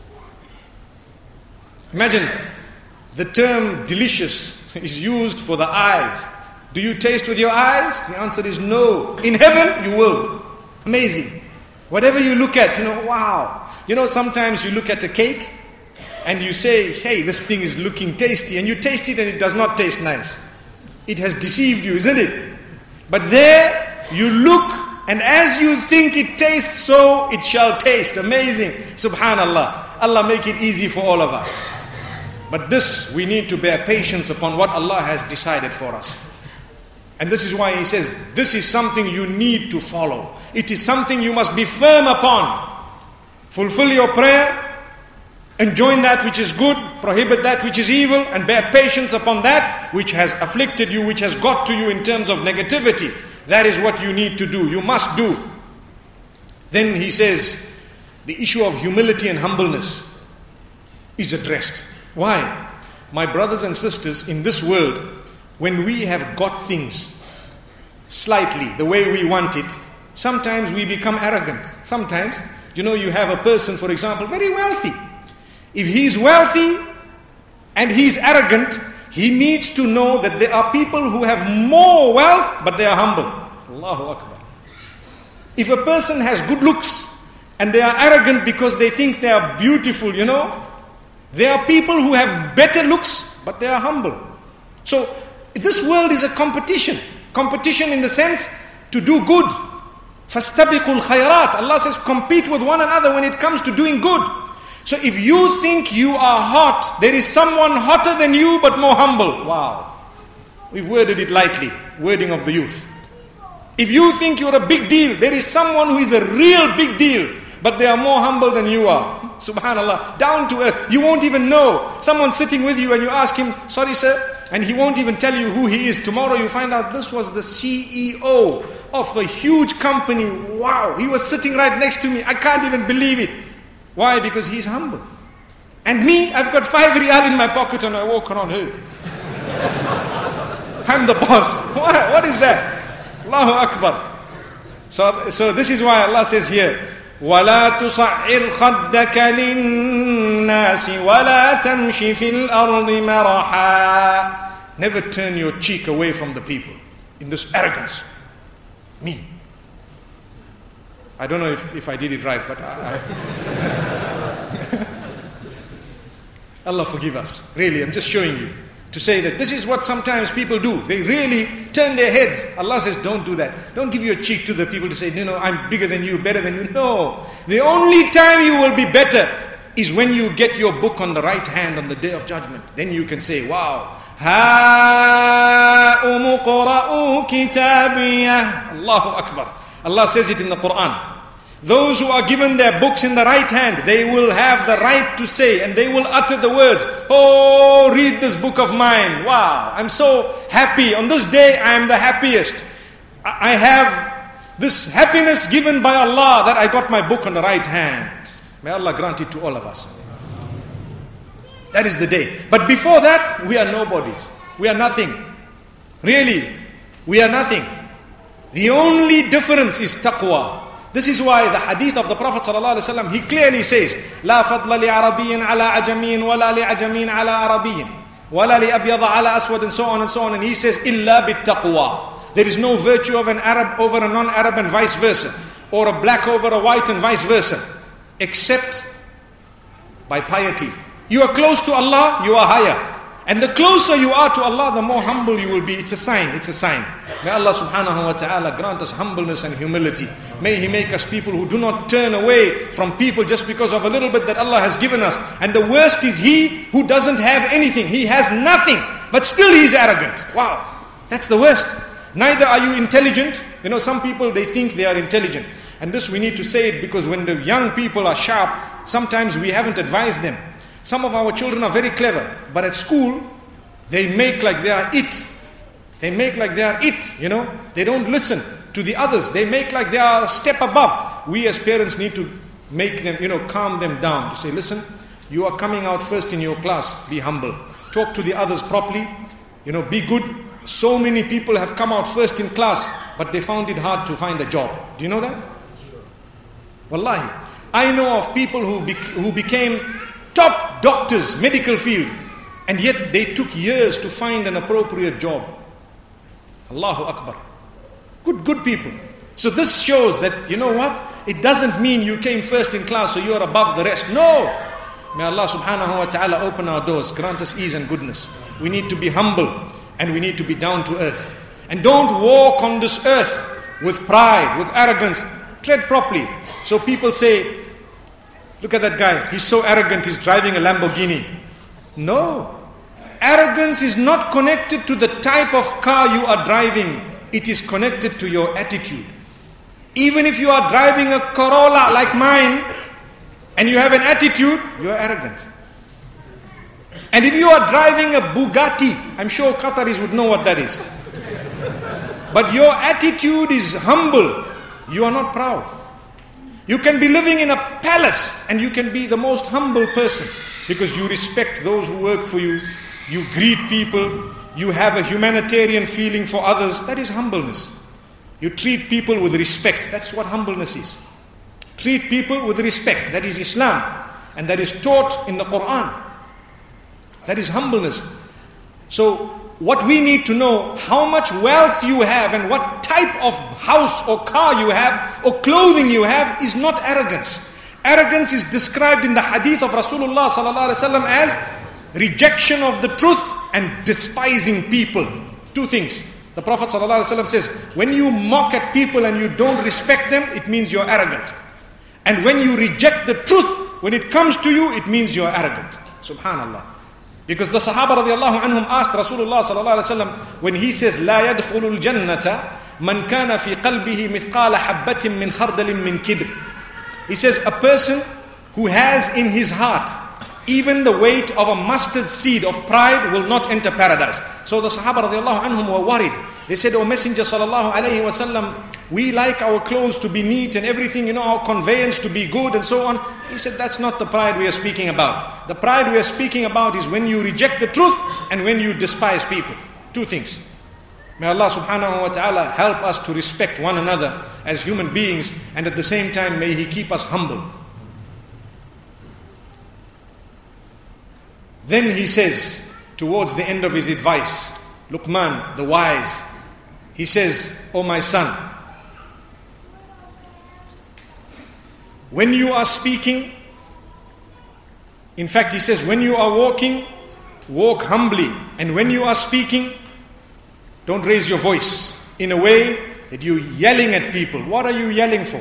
Imagine, the term delicious is used for the eyes. Do you taste with your eyes? The answer is no. In heaven, you will. Amazing. Whatever you look at, wow. Sometimes you look at a cake and you say, hey, this thing is looking tasty. And you taste it and it does not taste nice. It has deceived you, isn't it? But there, you look, and as you think it tastes, so it shall taste. Amazing. Subhanallah. Allah make it easy for all of us. But this, we need to bear patience upon what Allah has decided for us. And this is why He says, this is something you need to follow. It is something you must be firm upon. Fulfill your prayer, enjoin that which is good, prohibit that which is evil, and bear patience upon that which has afflicted you, which has got to you in terms of negativity. That is what you need to do. You must do. Then He says, the issue of humility and humbleness is addressed. Why? My brothers and sisters, in this world, when we have got things slightly the way we want it, sometimes we become arrogant. Sometimes, you have a person, for example, very wealthy. If he's wealthy and he's arrogant, he needs to know that there are people who have more wealth, but they are humble. Allahu Akbar. If a person has good looks and they are arrogant because they think they are beautiful, there are people who have better looks, but they are humble. So, this world is a competition. Competition in the sense to do good. فَاسْتَبِقُوا الْخَيْرَاتِ. Allah says, compete with one another when it comes to doing good. So if you think you are hot, there is someone hotter than you but more humble. Wow. We've worded it lightly. Wording of the youth. If you think you're a big deal, there is someone who is a real big deal, but they are more humble than you are. Subhanallah. Down to earth. You won't even know. Someone sitting with you and you ask him, sorry sir, and he won't even tell you who he is. Tomorrow you find out this was the CEO of a huge company. Wow, he was sitting right next to me. I can't even believe it. Why? Because he's humble. And me, I've got 5 riyal in my pocket and I walk around here. I'm the boss. What is that? Allahu Akbar. So this is why Allah says here, وَلَا تُصَعِّرْ خَدَّكَ لِلنَّاسِ وَلَا تَمْشِ فِي الْأَرْضِ مَرَحًا. Never turn your cheek away from the people in this arrogance. Me. I don't know if I did it right, but Allah forgive us. Really, I'm just showing you. To say that this is what sometimes people do. They really turn their heads. Allah says, don't do that. Don't give your cheek to the people to say, I'm bigger than you, better than you. No. The only time you will be better is when you get your book on the right hand on the day of judgment. Then you can say, wow. Ha umuqra'u kitabiyah. Allahu Akbar. Allah says it in the Quran. Those who are given their books in the right hand, they will have the right to say and they will utter the words, oh, read this book of mine. Wow, I'm so happy. On this day, I am the happiest. I have this happiness given by Allah that I got my book on the right hand. May Allah grant it to all of us. That is the day. But before that, we are nobodies. We are nothing. Really, we are nothing. The only difference is taqwa. This is why the hadith of the Prophet ﷺ, he clearly says, لا فضل لعربي على عجمي ولا لعجمي على عربي ولا لأبيض على أسود, and so on and so on. And he says, إلا بالتقوى. There is no virtue of an Arab over a non-Arab and vice versa, or a black over a white and vice versa, except by piety. You are close to Allah, you are higher. And the closer you are to Allah, the more humble you will be. It's a sign. May Allah subhanahu wa ta'ala grant us humbleness and humility. May He make us people who do not turn away from people just because of a little bit that Allah has given us. And the worst is he who doesn't have anything. He has nothing, but still he is arrogant. Wow, that's the worst. Neither are you intelligent. You know, some people, they think they are intelligent. And this we need to say it because when the young people are sharp, sometimes we haven't advised them. Some of our children are very clever, but at school, they make like they are it. They make like they are it, you know. They don't listen to the others. They make like they are a step above. We as parents need to make them, you know, calm them down. To say, listen, you are coming out first in your class. Be humble. Talk to the others properly. You know, be good. So many people have come out first in class, but they found it hard to find a job. Do you know that? Wallahi. I know of people who became top doctors, medical field, and yet they took years to find an appropriate job. Allahu Akbar. Good people. So this shows that, you know what? It doesn't mean you came first in class so you are above the rest. No! May Allah subhanahu wa ta'ala open our doors, grant us ease and goodness. We need to be humble and we need to be down to earth. And don't walk on this earth with pride, with arrogance. Tread properly. So people say, look at that guy, he's so arrogant, he's driving a Lamborghini. No. Arrogance is not connected to the type of car you are driving. It is connected to your attitude. Even if you are driving a Corolla like mine, and you have an attitude, you are arrogant. And if you are driving a Bugatti, I'm sure Qataris would know what that is. But your attitude is humble. You are not proud. You can be living in a palace and you can be the most humble person because you respect those who work for you. You greet people. You have a humanitarian feeling for others. That is humbleness. You treat people with respect. That's what humbleness is. Treat people with respect. That is Islam. And that is taught in the Quran. That is humbleness. So what we need to know, how much wealth you have and what type of house or car you have or clothing you have is not arrogance. Arrogance is described in the hadith of Rasulullah sallallahu alaihi wasallam as rejection of the truth and despising people. Two things. The Prophet sallallahu alaihi wasallam says, when you mock at people and you don't respect them, it means you're arrogant. And when you reject the truth, when it comes to you, it means you're arrogant. Subhanallah. Because the Sahaba radiallahu anhum asked Rasulullah sallallahu alaihi wasallam when he says, لا يدخل الجنة من كان في قلبه مثقال حبة من خردل من كبر. He says, a person who has in his heart even the weight of a mustard seed of pride will not enter paradise. So the Sahaba radiallahu anhum were worried. They said, O Messenger sallallahu alayhi wa sallam, we like our clothes to be neat and everything, our conveyance to be good and so on. He said, that's not the pride we are speaking about. The pride we are speaking about is when you reject the truth and when you despise people. Two things. May Allah subhanahu wa ta'ala help us to respect one another as human beings, and at the same time may He keep us humble. Then he says, towards the end of his advice, Luqman, the wise, he says, O my son, when you are speaking, in fact he says, when you are walking, walk humbly. And when you are speaking, don't raise your voice in a way that you're yelling at people. What are you yelling for?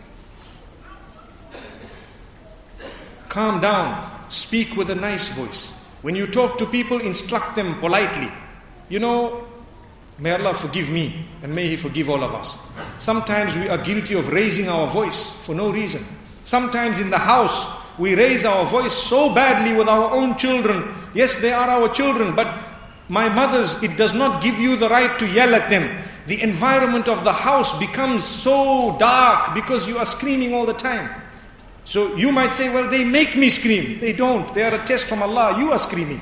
Calm down. Speak with a nice voice. When you talk to people, instruct them politely. May Allah forgive me and may He forgive all of us. Sometimes we are guilty of raising our voice for no reason. Sometimes in the house, we raise our voice so badly with our own children. Yes, they are our children, but my mothers, it does not give you the right to yell at them. The environment of the house becomes so dark because you are screaming all the time. So you might say, well, they make me scream. They don't. They are a test from Allah. You are screaming.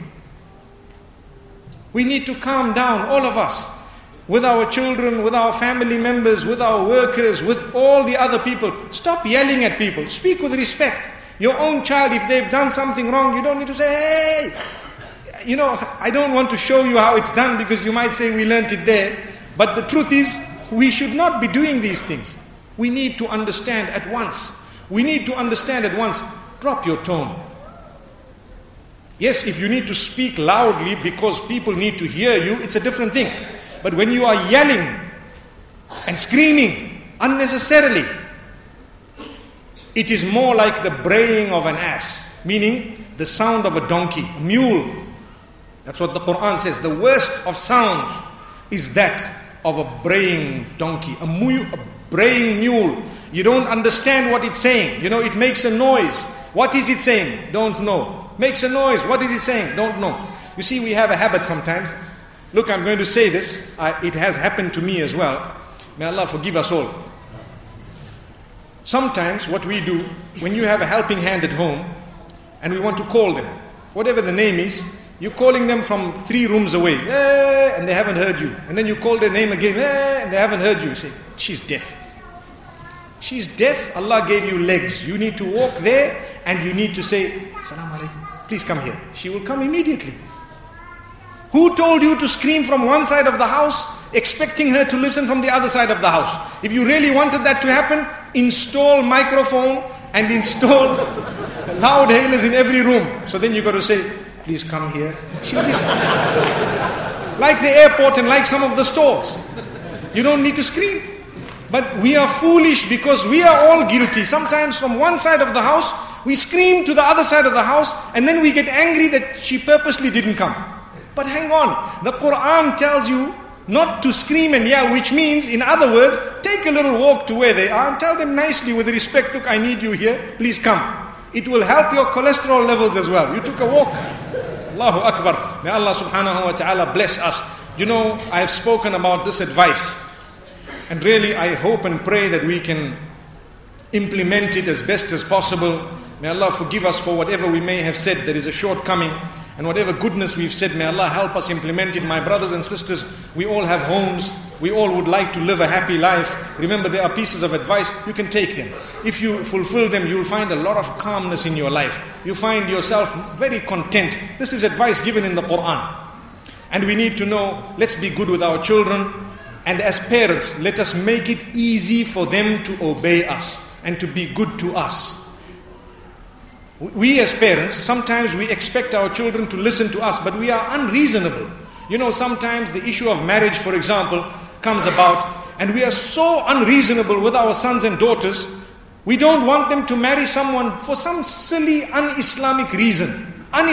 We need to calm down, all of us, with our children, with our family members, with our workers, with all the other people. Stop yelling at people. Speak with respect. Your own child, if they've done something wrong, you don't need to say, hey! I don't want to show you how it's done because you might say we learnt it there. But the truth is, we should not be doing these things. We need to understand at once. Drop your tone. Yes, if you need to speak loudly because people need to hear you, it's a different thing. But when you are yelling and screaming unnecessarily, it is more like the braying of an ass, meaning the sound of a donkey, a mule. That's what the Quran says. The worst of sounds is that of a braying donkey, a braying mule. You don't understand what it's saying. It makes a noise. What is it saying? Don't know. Makes a noise. What is it saying? Don't know. You see, we have a habit sometimes. Look, I'm going to say this. It has happened to me as well. May Allah forgive us all. Sometimes what we do, when you have a helping hand at home and we want to call them, whatever the name is, you're calling them from 3 rooms away, and they haven't heard you. And then you call their name again, and they haven't heard you. You say, she's deaf. She's deaf. Allah gave you legs. You need to walk there and you need to say, Assalamu alaikum. Please come here. She will come immediately. Who told you to scream from one side of the house, expecting her to listen from the other side of the house? If you really wanted that to happen, install microphone and install loud hailers in every room. So then you got to say, please come here. She'll listen. Like the airport and like some of the stores. You don't need to scream. But we are foolish because we are all guilty. Sometimes from one side of the house, we scream to the other side of the house and then we get angry that she purposely didn't come. But hang on, the Quran tells you not to scream and yell, which means, in other words, take a little walk to where they are and tell them nicely with respect, look, I need you here, please come. It will help your cholesterol levels as well. You took a walk. Allahu Akbar. May Allah subhanahu wa ta'ala bless us. I have spoken about this advice. And really, I hope and pray that we can implement it as best as possible. May Allah forgive us for whatever we may have said that is a shortcoming. And whatever goodness we've said, may Allah help us implement it. My brothers and sisters, we all have homes. We all would like to live a happy life. Remember, there are pieces of advice, you can take them. If you fulfill them, you'll find a lot of calmness in your life. You find yourself very content. This is advice given in the Quran. And we need to know, let's be good with our children. And as parents, let us make it easy for them to obey us and to be good to us. We as parents, sometimes we expect our children to listen to us, but we are unreasonable. Sometimes the issue of marriage, for example, comes about, and we are so unreasonable with our sons and daughters. We don't want them to marry someone for some silly un-Islamic reason.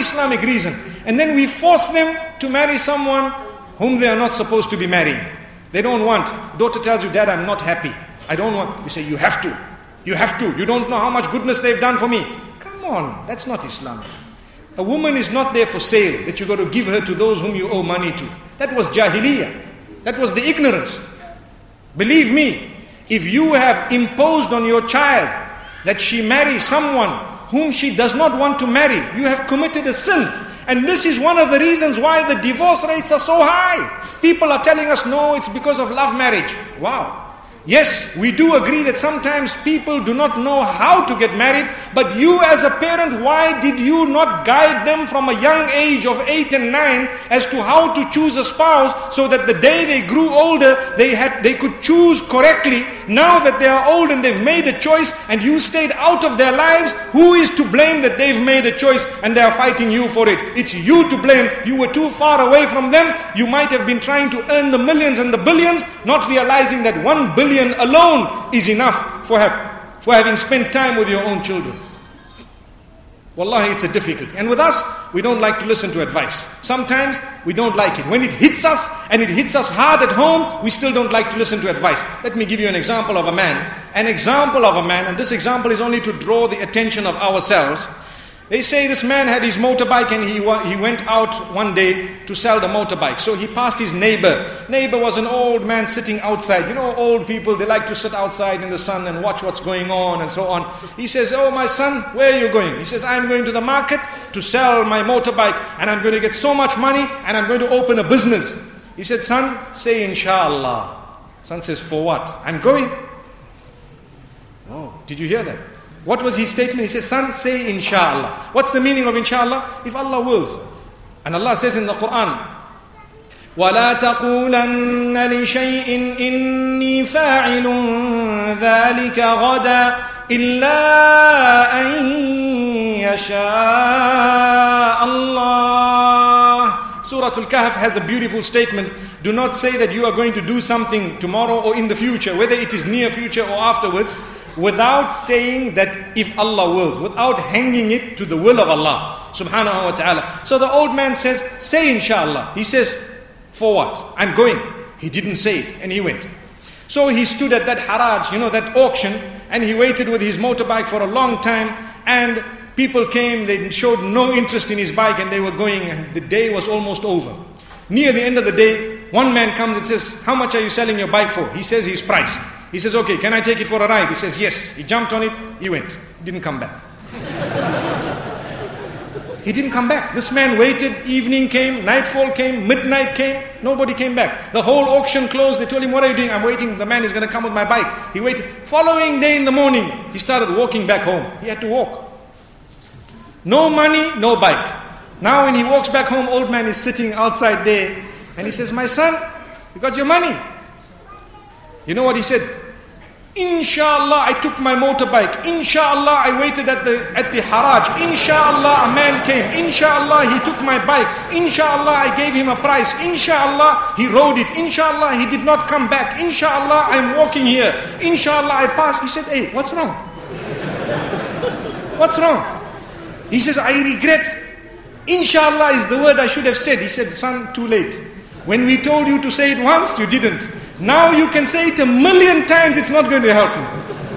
And then we force them to marry someone whom they are not supposed to be marrying. They don't want. Daughter tells you, Dad, I'm not happy. I don't want. You say, you have to. You have to. You don't know how much goodness they've done for me. Come on, that's not Islamic. A woman is not there for sale, that you got to give her to those whom you owe money to. That was Jahiliyyah. That was the ignorance. Believe me, if you have imposed on your child that she marry someone whom she does not want to marry, you have committed a sin. And this is one of the reasons why the divorce rates are so high. People are telling us, no, it's because of love marriage. Wow. Yes, we do agree that sometimes people do not know how to get married, but you as a parent, why did you not guide them from a young age of 8 and 9 as to how to choose a spouse, so that the day they grew older, they could choose correctly? Now that they are old and they've made a choice and you stayed out of their lives, who is to blame that they've made a choice and they are fighting you for it? It's you to blame. You were too far away from them. You might have been trying to earn the millions and the billions, not realizing that 1 billion alone is enough for having spent time with your own children. Wallahi, it's a difficult. And with us, we don't like to listen to advice. Sometimes we don't like it. When it hits us, and it hits us hard at home, we still don't like to listen to advice. Let me give you an example of a man. An example of a man, and this example is only to draw the attention of ourselves. They say this man had his motorbike and he went out one day to sell the motorbike. So he passed his neighbor. Neighbor was an old man sitting outside. Old people, they like to sit outside in the sun and watch what's going on and so on. He says, oh my son, where are you going? He says, I'm going to the market to sell my motorbike and I'm going to get so much money and I'm going to open a business. He said, son, say inshallah. Son says, for what? I'm going. Oh, did you hear that? What was his statement? He says, son, say inshallah. What's the meaning of inshallah? If Allah wills. And Allah says in the Quran, وَلَا تَقُولَنَّ لِشَيْءٍ إِنِّي فَاعِلٌ ذَلِكَ غَدًا إِلَّا أَن يَشَاءَ اللَّهُ. Surah Al-Kahf has a beautiful statement. Do not say that you are going to do something tomorrow or in the future, whether it is near future or afterwards, without saying that if Allah wills, without hanging it to the will of Allah subhanahu wa ta'ala. So the old man says, say inshallah. He says, for what? I'm going. He didn't say it and he went. So he stood at that haraj, that auction, and he waited with his motorbike for a long time, and people came, they showed no interest in his bike, and they were going, and the day was almost over. Near the end of the day, one man comes and says, how much are you selling your bike for? He says his price. He says, okay, can I take it for a ride? He says, yes. He jumped on it, he went. He didn't come back. He didn't come back. This man waited, evening came, nightfall came, midnight came, nobody came back. The whole auction closed. They told him, what are you doing? I'm waiting, the man is going to come with my bike. He waited. Following day in the morning, he started walking back home. He had to walk. No money, no bike. Now when he walks back home, old man is sitting outside there, and he says, my son, you got your money? You know what he said? Inshallah, I took my motorbike. Inshallah, I waited at the haraj. Inshallah, a man came. Inshallah, he took my bike. Inshallah, I gave him a price. Inshallah, he rode it. Inshallah, he did not come back. Inshallah, I'm walking here. Inshallah, I passed. He said, hey, what's wrong? What's wrong? He says, I regret. Inshallah is the word I should have said. He said, son, too late. When we told you to say it once, you didn't. Now you can say it 1,000,000 times, it's not going to help you.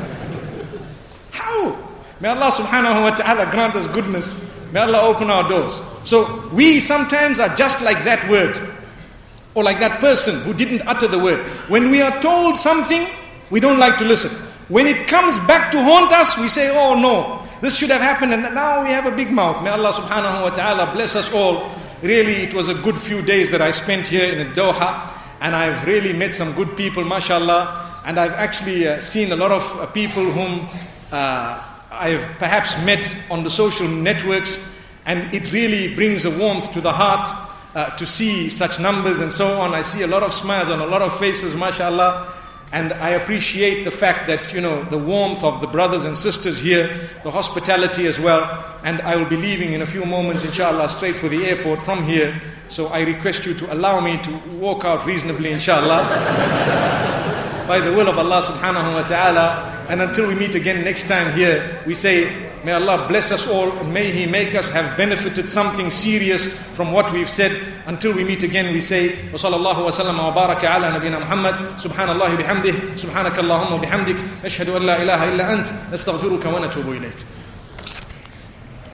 How? May Allah subhanahu wa ta'ala grant us goodness. May Allah open our doors. So we sometimes are just like that word, or like that person who didn't utter the word. When we are told something, we don't like to listen. When it comes back to haunt us, we say, oh no, this should have happened, and now we have a big mouth. May Allah subhanahu wa ta'ala bless us all. Really, it was a good few days that I spent here in Doha, and I've really met some good people, mashallah, and I've actually seen a lot of people whom I've perhaps met on the social networks, and it really brings a warmth to the heart to see such numbers and so on. I see a lot of smiles on a lot of faces, mashallah. And I appreciate the fact that, the warmth of the brothers and sisters here, the hospitality as well. And I will be leaving in a few moments, inshallah, straight for the airport from here. So I request you to allow me to walk out reasonably, inshallah, by the will of Allah subhanahu wa ta'ala. And until we meet again next time here, we say, may Allah bless us all, and may He make us have benefited something serious from what we've said. Until we meet again, we say, wa sallallahu wa sallam wa baraka ala nabina Muhammad, subhanallahi bihamdih, subhanakallahumma bihamdik, nashhadu an la ilaha illa ant, nastaghfiruka wa natubu ilayk.